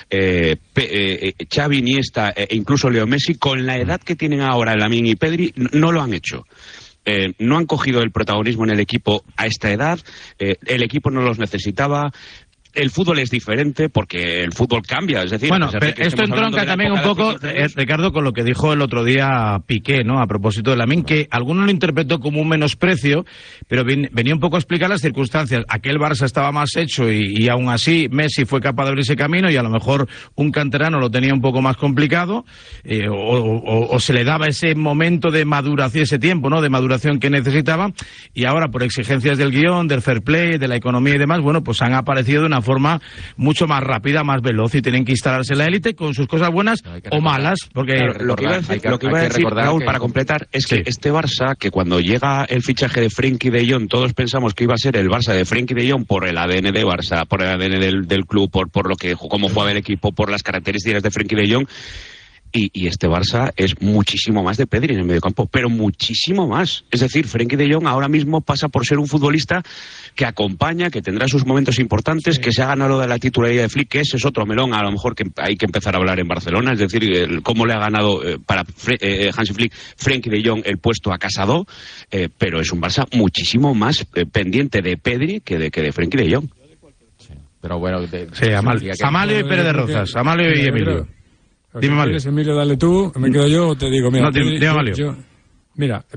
Xavi, Iniesta e incluso Leo Messi, con la edad que tienen ahora Lamine y Pedri, no lo han hecho. No han cogido el protagonismo en el equipo a esta edad, el equipo no los necesitaba. el fútbol es diferente porque el fútbol cambia, es decir... Bueno, pero esto entronca también un poco, Ricardo, con lo que dijo el otro día Piqué, ¿no? A propósito de Lamine, que alguno lo interpretó como un menosprecio, pero venía un poco a explicar las circunstancias. Aquel Barça estaba más hecho y aún así Messi fue capaz de abrir ese camino y a lo mejor un canterano lo tenía un poco más complicado, o se le daba ese momento de maduración, ese tiempo, ¿no? De maduración que necesitaba, y ahora por exigencias del guión, del fair play, de la economía y demás, bueno, pues han aparecido de una forma mucho más rápida, más veloz, y tienen que instalarse en la élite con sus cosas buenas o malas, porque lo que iba a decir, Raúl, para completar, es que este Barça, que cuando llega el fichaje de Frenkie de Jong, todos pensamos que iba a ser el Barça de Frenkie de Jong por el ADN de Barça, por el ADN del club, por lo que cómo jugaba el equipo, por las características de Frenkie de Jong. Y este Barça es muchísimo más de Pedri en el mediocampo, pero muchísimo más. Es decir, Frenkie de Jong ahora mismo pasa por ser un futbolista que acompaña, que tendrá sus momentos importantes, que se ha ganado de la titularidad de Flick, que ese es otro melón, a lo mejor que hay que empezar a hablar en Barcelona, es decir, cómo le ha ganado para Hansi Flick, Frenkie de Jong, el puesto a Casado, pero es un Barça muchísimo más pendiente de Pedri que de Frenkie de Jong. Pero bueno... Amalio y Pérez de Rozas, Amalio y Emilio. Dime, Mario. Emilio, dale tú, me quedo yo o te digo, mira. No, dime, Mario. Mira,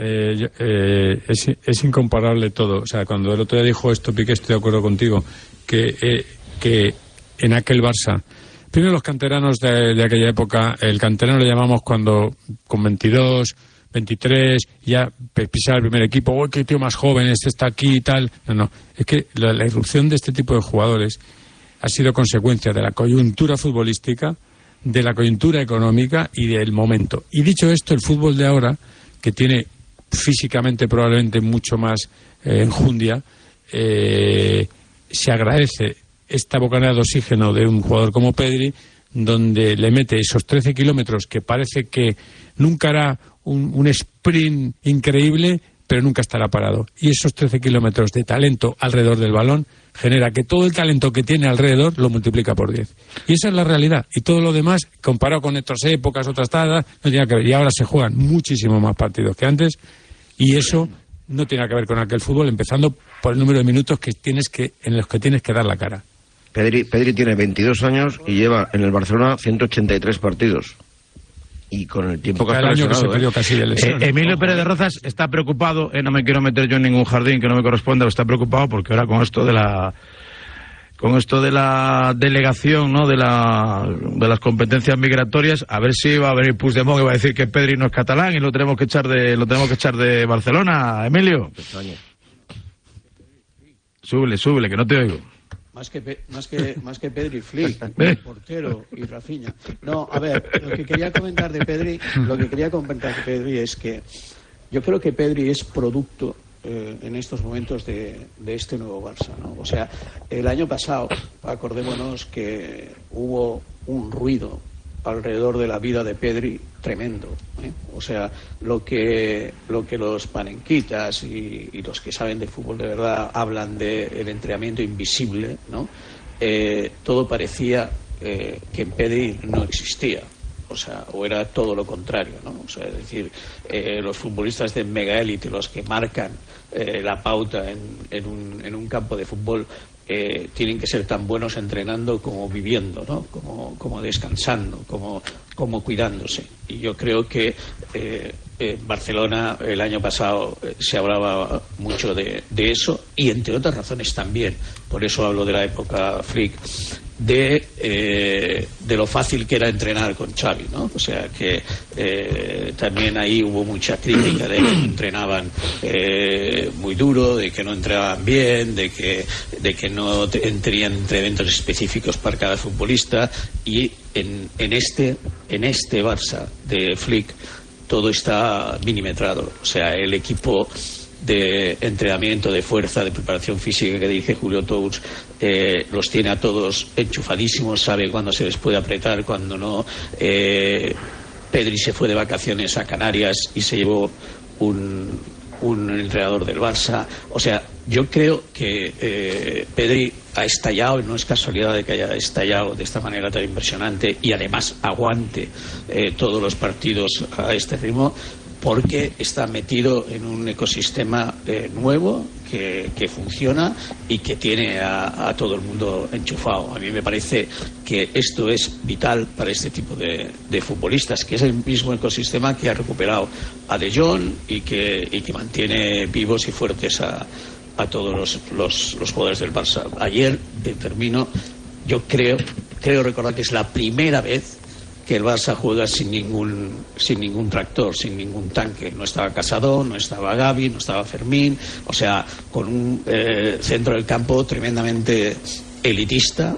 es incomparable todo. O sea, cuando el otro día dijo esto, Piqué, estoy de acuerdo contigo, que en aquel Barça, primero los canteranos de aquella época, el canterano le llamamos cuando con 22, 23, ya pisar el primer equipo, ¡uy, qué tío más joven, este está aquí y tal! No, es que la irrupción de este tipo de jugadores ha sido consecuencia de la coyuntura futbolística, de la coyuntura económica y del momento. Y dicho esto, el fútbol de ahora, que tiene físicamente probablemente mucho más enjundia, se agradece esta bocanada de oxígeno de un jugador como Pedri, donde le mete esos 13 kilómetros que parece que nunca hará un sprint increíble, pero nunca estará parado. Y esos 13 kilómetros de talento alrededor del balón genera que todo el talento que tiene alrededor lo multiplica por 10. Y esa es la realidad. Y todo lo demás, comparado con otras épocas, otras tadas, no tiene que ver. Y ahora se juegan muchísimo más partidos que antes, y eso no tiene que ver con aquel fútbol, empezando por el número de minutos en los que tienes que dar la cara. Pedri tiene 22 años y lleva en el Barcelona 183 partidos. Y con el tiempo que ha lesionado, Emilio Pérez de Rozas está preocupado, no me quiero meter yo en ningún jardín que no me corresponda, está preocupado porque ahora con esto de la delegación, ¿no?, de las competencias migratorias, a ver si va a venir Puigdemont y va a decir que Pedri no es catalán y lo tenemos que echar de Barcelona. Emilio, súbele, que no te oigo. Más que Pedri, Flick, portero y Rafinha. No, a ver, lo que quería comentar de Pedri es que yo creo que Pedri es producto en estos momentos de este nuevo Barça, ¿no? O sea, el año pasado, acordémonos que hubo un ruido alrededor de la vida de Pedri tremendo, ¿eh? O sea, lo que los panenquitas y los que saben de fútbol de verdad hablan del entrenamiento invisible, ¿no? Todo parecía que en Pedri no existía. O sea, o era todo lo contrario, ¿no? O sea, es decir, los futbolistas de megaélite, los que marcan la pauta en un campo de fútbol, tienen que ser tan buenos entrenando como viviendo, ¿no? Como descansando, como cuidándose. Y yo creo que en Barcelona el año pasado se hablaba mucho de eso, y entre otras razones también, por eso hablo de la época Flick, de lo fácil que era entrenar con Xavi, ¿no? O sea que también ahí hubo mucha crítica de que entrenaban muy duro, de que no entrenaban bien, de que no tenían entrenamientos específicos para cada futbolista, y en este Barça de Flick todo está milimetrado. O sea, el equipo de entrenamiento, de fuerza, de preparación física que dirige Julio Tous, los tiene a todos enchufadísimos, sabe cuándo se les puede apretar, cuándo no. Pedri se fue de vacaciones a Canarias y se llevó un entrenador del Barça. O sea, yo creo que Pedri ha estallado, y no es casualidad de que haya estallado de esta manera tan impresionante y además aguante todos los partidos a este ritmo, porque está metido en un ecosistema nuevo que funciona y que tiene a todo el mundo enchufado. A mí me parece que esto es vital para este tipo de futbolistas, que es el mismo ecosistema que ha recuperado a De Jong y que mantiene vivos y fuertes a todos los jugadores del Barça. Ayer, termino, yo creo recordar que es la primera vez que el Barça juega sin ningún tractor, sin ningún tanque. No estaba Casado, no estaba Gavi, no estaba Fermín, o sea, con un centro del campo tremendamente elitista,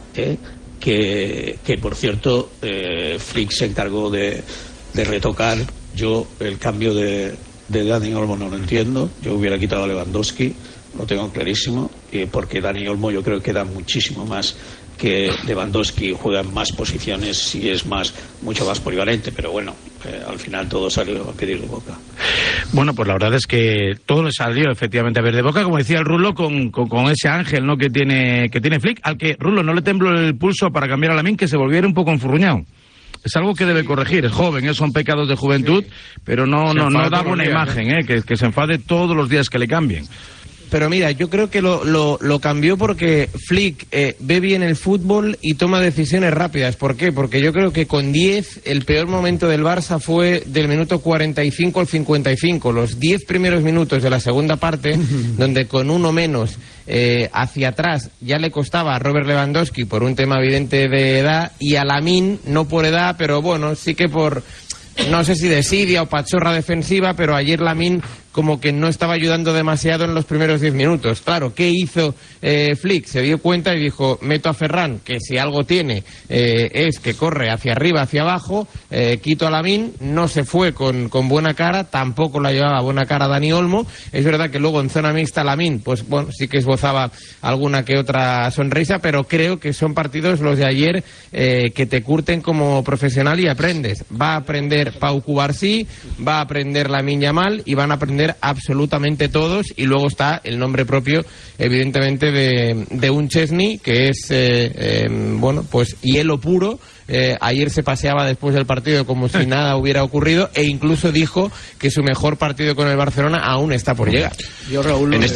que por cierto Flick se encargó de retocar. Yo el cambio de Dani Olmo no lo entiendo. Yo hubiera quitado a Lewandowski, lo tengo clarísimo, porque Dani Olmo yo creo que da muchísimo más que Lewandowski, juega en más posiciones y es mucho más polivalente, pero bueno, al final todo salió a pedir de Boca. Bueno, pues la verdad es que todo le salió efectivamente a ver de Boca, como decía el Rulo, con ese ángel, ¿no?, que tiene Flick, al que Rulo no le tembló el pulso para cambiar a Lamine, que se volviera un poco enfurruñado. Es algo que debe corregir, es joven, son pecados de juventud, pero no da buena imagen, que se enfade todos los días que le cambien. Pero mira, yo creo que lo cambió porque Flick ve bien el fútbol y toma decisiones rápidas. ¿Por qué? Porque yo creo que con 10 el peor momento del Barça fue del minuto 45 al 55. Los 10 primeros minutos de la segunda parte, donde con uno menos hacia atrás ya le costaba a Robert Lewandowski por un tema evidente de edad, y a Lamine no por edad, pero bueno, sí que por, no sé si desidia o pachorra defensiva, pero ayer Lamine como que no estaba ayudando demasiado en los primeros 10 minutos. Claro, ¿qué hizo Flick? Se dio cuenta y dijo, meto a Ferran, que si algo tiene es que corre hacia arriba, hacia abajo, quito a Lamine. No se fue con buena cara, tampoco la llevaba buena cara Dani Olmo. Es verdad que luego en zona mixta Lamine, pues bueno, sí que esbozaba alguna que otra sonrisa, pero creo que son partidos los de ayer que te curten como profesional y aprendes. Va a aprender Pau Cubarsí, va a aprender Lamine Yamal y van a aprender absolutamente todos, y luego está el nombre propio evidentemente de un Chesney que es bueno, pues hielo puro. Ayer se paseaba después del partido como si nada hubiera ocurrido, e incluso dijo que su mejor partido con el Barcelona aún está por llegar. Yo, Raúl, en esto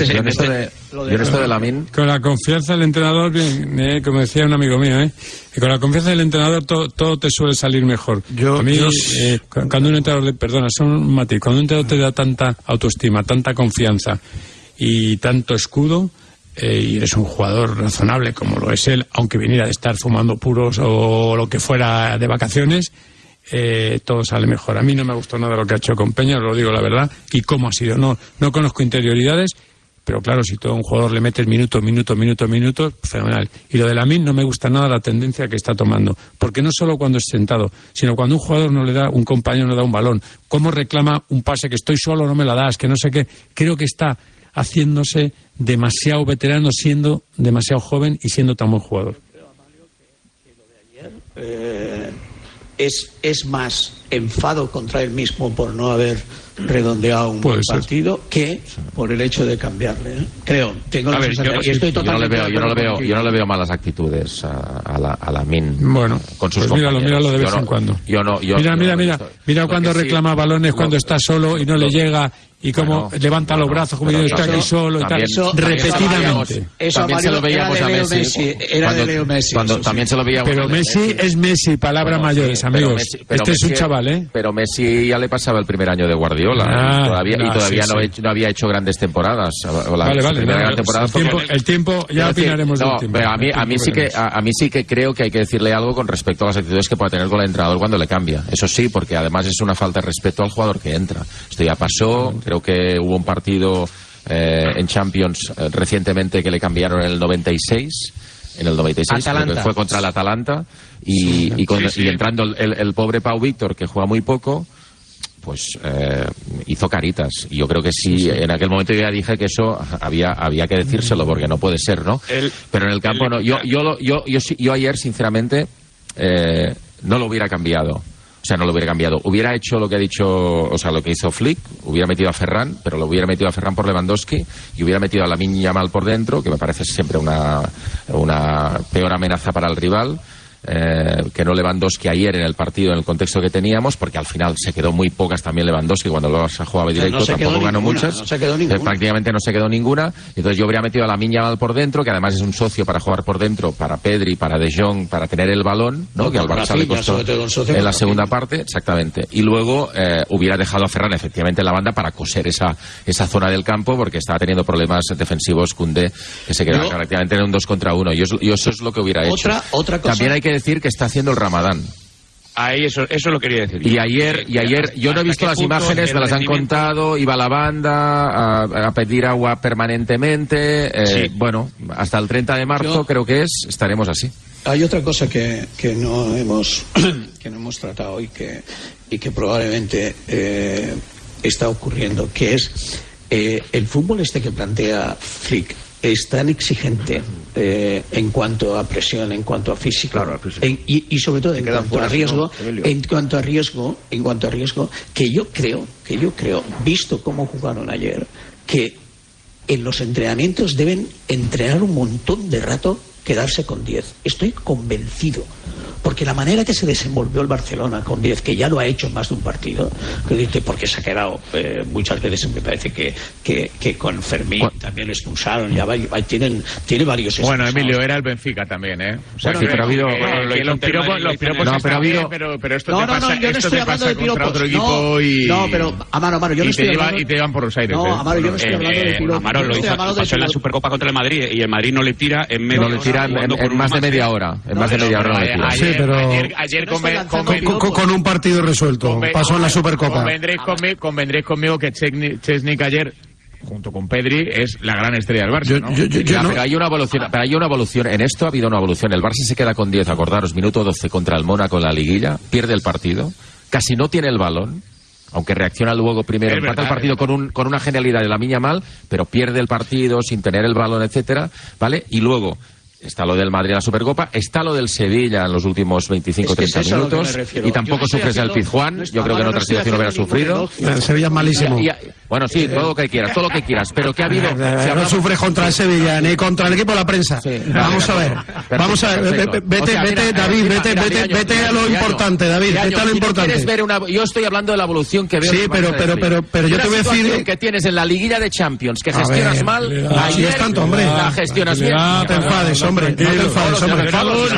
de Lamine, con la confianza del entrenador, como decía un amigo mío, que con la confianza del entrenador todo te suele salir mejor. Cuando un entrenador, cuando un entrenador te da tanta autoestima, tanta confianza y tanto escudo, y eres un jugador razonable como lo es él, aunque viniera de estar fumando puros o lo que fuera de vacaciones, todo sale mejor. A mí no me gustó nada lo que ha hecho con Peña, os lo digo la verdad, y cómo ha sido. No conozco interioridades, pero claro, si todo un jugador le metes minutos, fenomenal. Y lo de Lamine no me gusta nada la tendencia que está tomando, porque no solo cuando es sentado, sino cuando un jugador no le da, un compañero no le da un balón, cómo reclama un pase, que estoy solo, no me la das, que no sé qué. Creo que está haciéndose demasiado veterano, siendo demasiado joven y siendo tan buen jugador. Es más enfado contra él mismo por no haber redondeado un buen partido que por el hecho de cambiarle. Creo, tengo la sensación, y estoy totalmente yo no le veo malas actitudes a Lamine. Bueno, con sus pues míralo de vez en cuando. Mira cuando reclama balones cuando está solo y no le llega, y cómo levanta los brazos como diciendo está aquí solo y tal, repetidamente. Eso también se lo veíamos a Messi. Era de Leo Messi. También se lo veíamos. Pero Messi es Messi, palabras mayores, amigos. Este es un chaval, Pero Messi ya le pasaba el primer año de Guardiola y todavía no había hecho grandes temporadas. El tiempo, ya opinaremos del tiempo. Pero a mí sí que creo que hay que decirle algo con respecto a las actitudes que pueda tener con el entrenador cuando le cambia. Eso sí, porque además es una falta de respeto al jugador que entra. Esto ya pasó. Creo que hubo un partido en Champions recientemente que le cambiaron en el 96. Creo que fue contra el Atalanta, y entrando el pobre Pau Víctor, que juega muy poco, pues hizo caritas. Y yo creo que sí, en aquel momento yo ya dije que eso había que decírselo, porque no puede ser, ¿no? Pero en el campo no. Yo ayer, sinceramente, no lo hubiera cambiado. O sea, no lo hubiera cambiado. Hubiera hecho lo que ha dicho, o sea, lo que hizo Flick. Hubiera metido a Ferran, pero lo hubiera metido a Ferran por Lewandowski, y hubiera metido a Lamine Yamal por dentro, que me parece siempre una peor amenaza para el rival. que no Lewandowski ayer en el partido, en el contexto que teníamos, porque al final se quedó muy pocas también Lewandowski cuando lo jugaba directo, tampoco ganó muchas. Prácticamente no se quedó ninguna. Entonces yo habría metido a Lamine Yamal por dentro, que además es un socio para jugar por dentro, para Pedri, para De Jong, para tener el balón, ¿no? Que al Barça le costó en la segunda parte, exactamente. Y luego hubiera dejado a Ferran efectivamente en la banda para coser esa zona del campo, porque estaba teniendo problemas defensivos Koundé, que se quedaba prácticamente en un 2 contra 1. Yo eso es lo que hubiera hecho. Otra cosa. También hay que decir que está haciendo el Ramadán. Ahí eso lo quería decir. Y ayer yo no he visto las imágenes, me las han contado, iba a la banda a pedir agua permanentemente. Sí. Bueno, hasta el 30 de marzo creo que estaremos así. Hay otra cosa que no hemos tratado y que probablemente está ocurriendo, que es el fútbol que plantea Flick. Es tan exigente en cuanto a presión, en cuanto a físico, y sobre todo en cuanto a riesgo, que yo creo, visto cómo jugaron ayer, que en los entrenamientos deben entrenar un montón de rato, quedarse con 10. Estoy convencido. Porque la manera que se desenvolvió el Barcelona con 10, que ya lo ha hecho en más de un partido, porque se ha quedado muchas veces, me parece que con Fermín también lo expulsaron, tiene varios expulsados. Bueno, Emilio, era el Benfica también, ¿eh? O sea, pero ha habido... los piropos pero esto te pasa contra otro equipo y... No, pero, Amaro, yo no estoy hablando... Y te llevan por los aires. No, Amaro, yo no estoy hablando de piropos. Amaro lo pasó en la Supercopa contra el Madrid, y el Madrid no le tira en media hora. No le tira en más de media hora. En más de media hora no le tira. Sí, pero ayer con un partido resuelto. Pasó en la Supercopa. Convendréis conmigo que Chesnik ayer, junto con Pedri, es la gran estrella del Barça, ¿no? Pero hay una evolución. En esto ha habido una evolución. El Barça se queda con 10, acordaros, minuto 12 contra el Mónaco en la liguilla, pierde el partido, casi no tiene el balón, aunque reacciona luego primero, empata el partido con una genialidad de Lamine Yamal, pero pierde el partido sin tener el balón, etcétera, ¿vale? Y luego está lo del Madrid en la Supercopa, está lo del Sevilla en los últimos 25-30 minutos, y tampoco sufres el Pizjuán. Yo creo que en otra situación no hubiera sufrido. El Sevilla es malísimo. Bueno, sí, todo lo que quieras, pero que ha habido... No sufres contra el Sevilla, ni contra el equipo de la prensa. Vamos a ver, vete, David, vete a lo importante, David, vete a lo importante. Yo estoy hablando de la evolución que veo. Sí, pero yo te voy a decir... que tienes en la liguilla de Champions, que gestionas mal, así es tanto, hombre. La gestionas bien. No te enfades, hombre. No te enfades, hombre.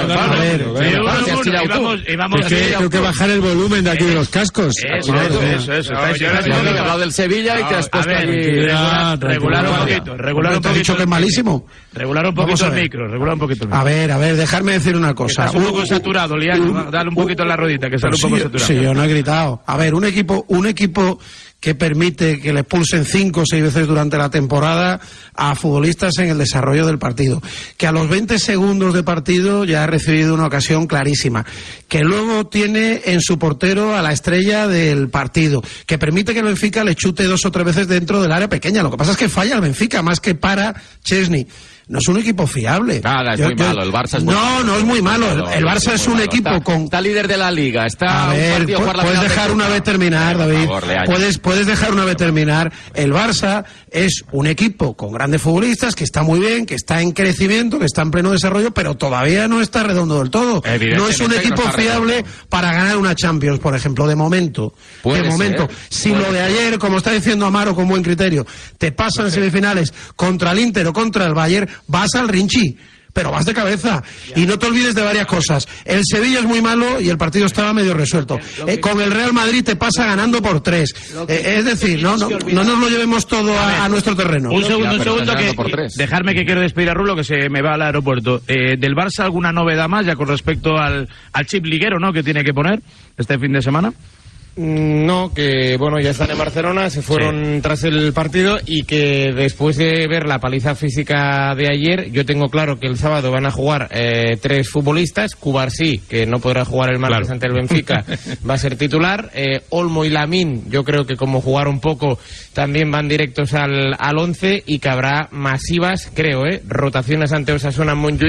Tengo que bajar el volumen de aquí de los cascos. Eso. Yo he hablado del Sevilla y te has puesto regular un poquito. Te he dicho que es malísimo. Regular un poquito el micro. A ver, dejarme decir una cosa. Estás un poco saturado, Liano. Dale un poquito en la rodita, que sale un poco saturado. Sí, yo no he gritado. A ver, un equipo que permite que le expulsen 5 o 6 veces durante la temporada a futbolistas en el desarrollo del partido, que a los 20 segundos de partido ya ha recibido una ocasión clarísima, que luego tiene en su portero a la estrella del partido, que permite que el Benfica le chute 2 o 3 veces dentro del área pequeña. Lo que pasa es que falla el Benfica más que para Chesney. No es un equipo fiable. Nada, es muy malo. El Barça es muy malo. No es muy malo. El Barça es un equipo Está líder de la Liga. A ver, puedes dejar una vez terminar, David. Puedes dejar una vez terminar. El Barça es un equipo con grandes futbolistas, que está muy bien, que está en crecimiento, que está en pleno desarrollo, pero todavía no está redondo del todo. No es un equipo fiable para ganar una Champions, por ejemplo, de momento. Si lo de ayer, como está diciendo Amaro con buen criterio, te pasan semifinales contra el Inter o contra el Bayern, vas al Rinchi, pero vas de cabeza. Y no te olvides de varias cosas. El Sevilla es muy malo y el partido estaba medio resuelto. Con el Real Madrid te pasa ganando por 3. Es decir, no nos lo llevemos todo a nuestro terreno. Un segundo, dejarme que quiero despedir a Rulo, que se me va al aeropuerto. Del Barça, ¿alguna novedad más ya con respecto al chip liguero, ¿no?, que tiene que poner este fin de semana? No, que bueno, ya están en Barcelona, se fueron tras el partido, y que después de ver la paliza física de ayer, yo tengo claro que el sábado van a jugar 3 futbolistas. Cubarsí, que no podrá jugar el martes ante el Benfica, va a ser titular. Olmo y Lamine, yo creo que como jugaron poco, también van directos al 11, y que habrá masivas, creo, rotaciones ante Osasuna en Montjuic,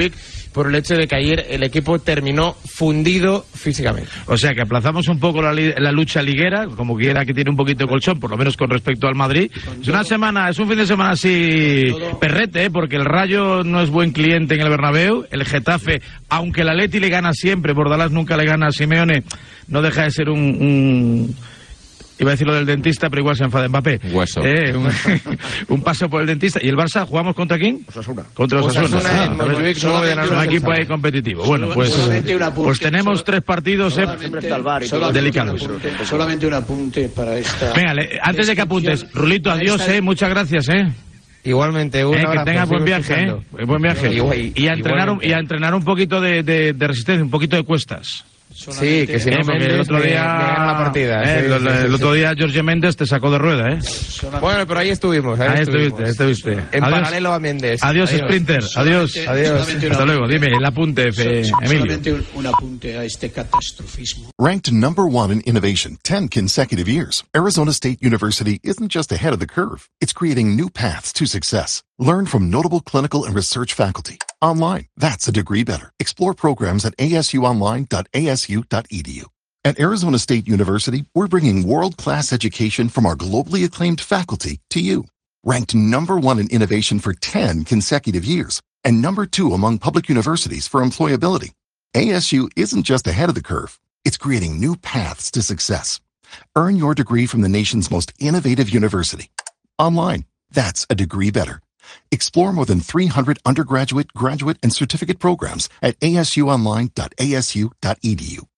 por el hecho de que ayer el equipo terminó fundido físicamente. O sea que aplazamos un poco la lucha liguera, como quiera que tiene un poquito de colchón, por lo menos con respecto al Madrid. Es un fin de semana así perrete, porque el Rayo no es buen cliente en el Bernabéu, el Getafe, aunque el Atleti le gana siempre, Bordalás nunca le gana a Simeone, no deja de ser iba a decir lo del dentista, pero igual se enfada Mbappé. Hueso. Un paso por el dentista. ¿Y el Barça jugamos contra quién? Osasuna. Contra Osasuna. Un equipo ahí competitivo. Bueno, pues tenemos 3 partidos delicados. Solamente un apunte para esta... Venga, antes de que apuntes, Rulito, adiós, muchas gracias, Igualmente, que tengas buen viaje, buen viaje. Y a entrenar un poquito de resistencia, un poquito de cuestas. Sí, que si no el otro día la partida. El otro día Jorge Méndez te sacó de rueda, Bueno, pero ahí estuvimos. Ahí estuviste. En paralelo a Méndez. Adiós, Sprinter. Adiós. Hasta luego. Dime, el apunte, Emilio. Solamente un apunte a este catastrofismo. Ranked number 1 in innovation 10 consecutive years, Arizona State University isn't just ahead of the curve. It's creating new paths to success. Learn from notable clinical and research faculty. Online, that's a degree better. Explore programs at asuonline.asu.edu. At Arizona State University, we're bringing world-class education from our globally acclaimed faculty to you. Ranked number 1 in innovation for 10 consecutive years, and number 2 among public universities for employability. ASU isn't just ahead of the curve. It's creating new paths to success. Earn your degree from the nation's most innovative university. Online, that's a degree better. Explore more than 300 undergraduate, graduate, and certificate programs at asuonline.asu.edu.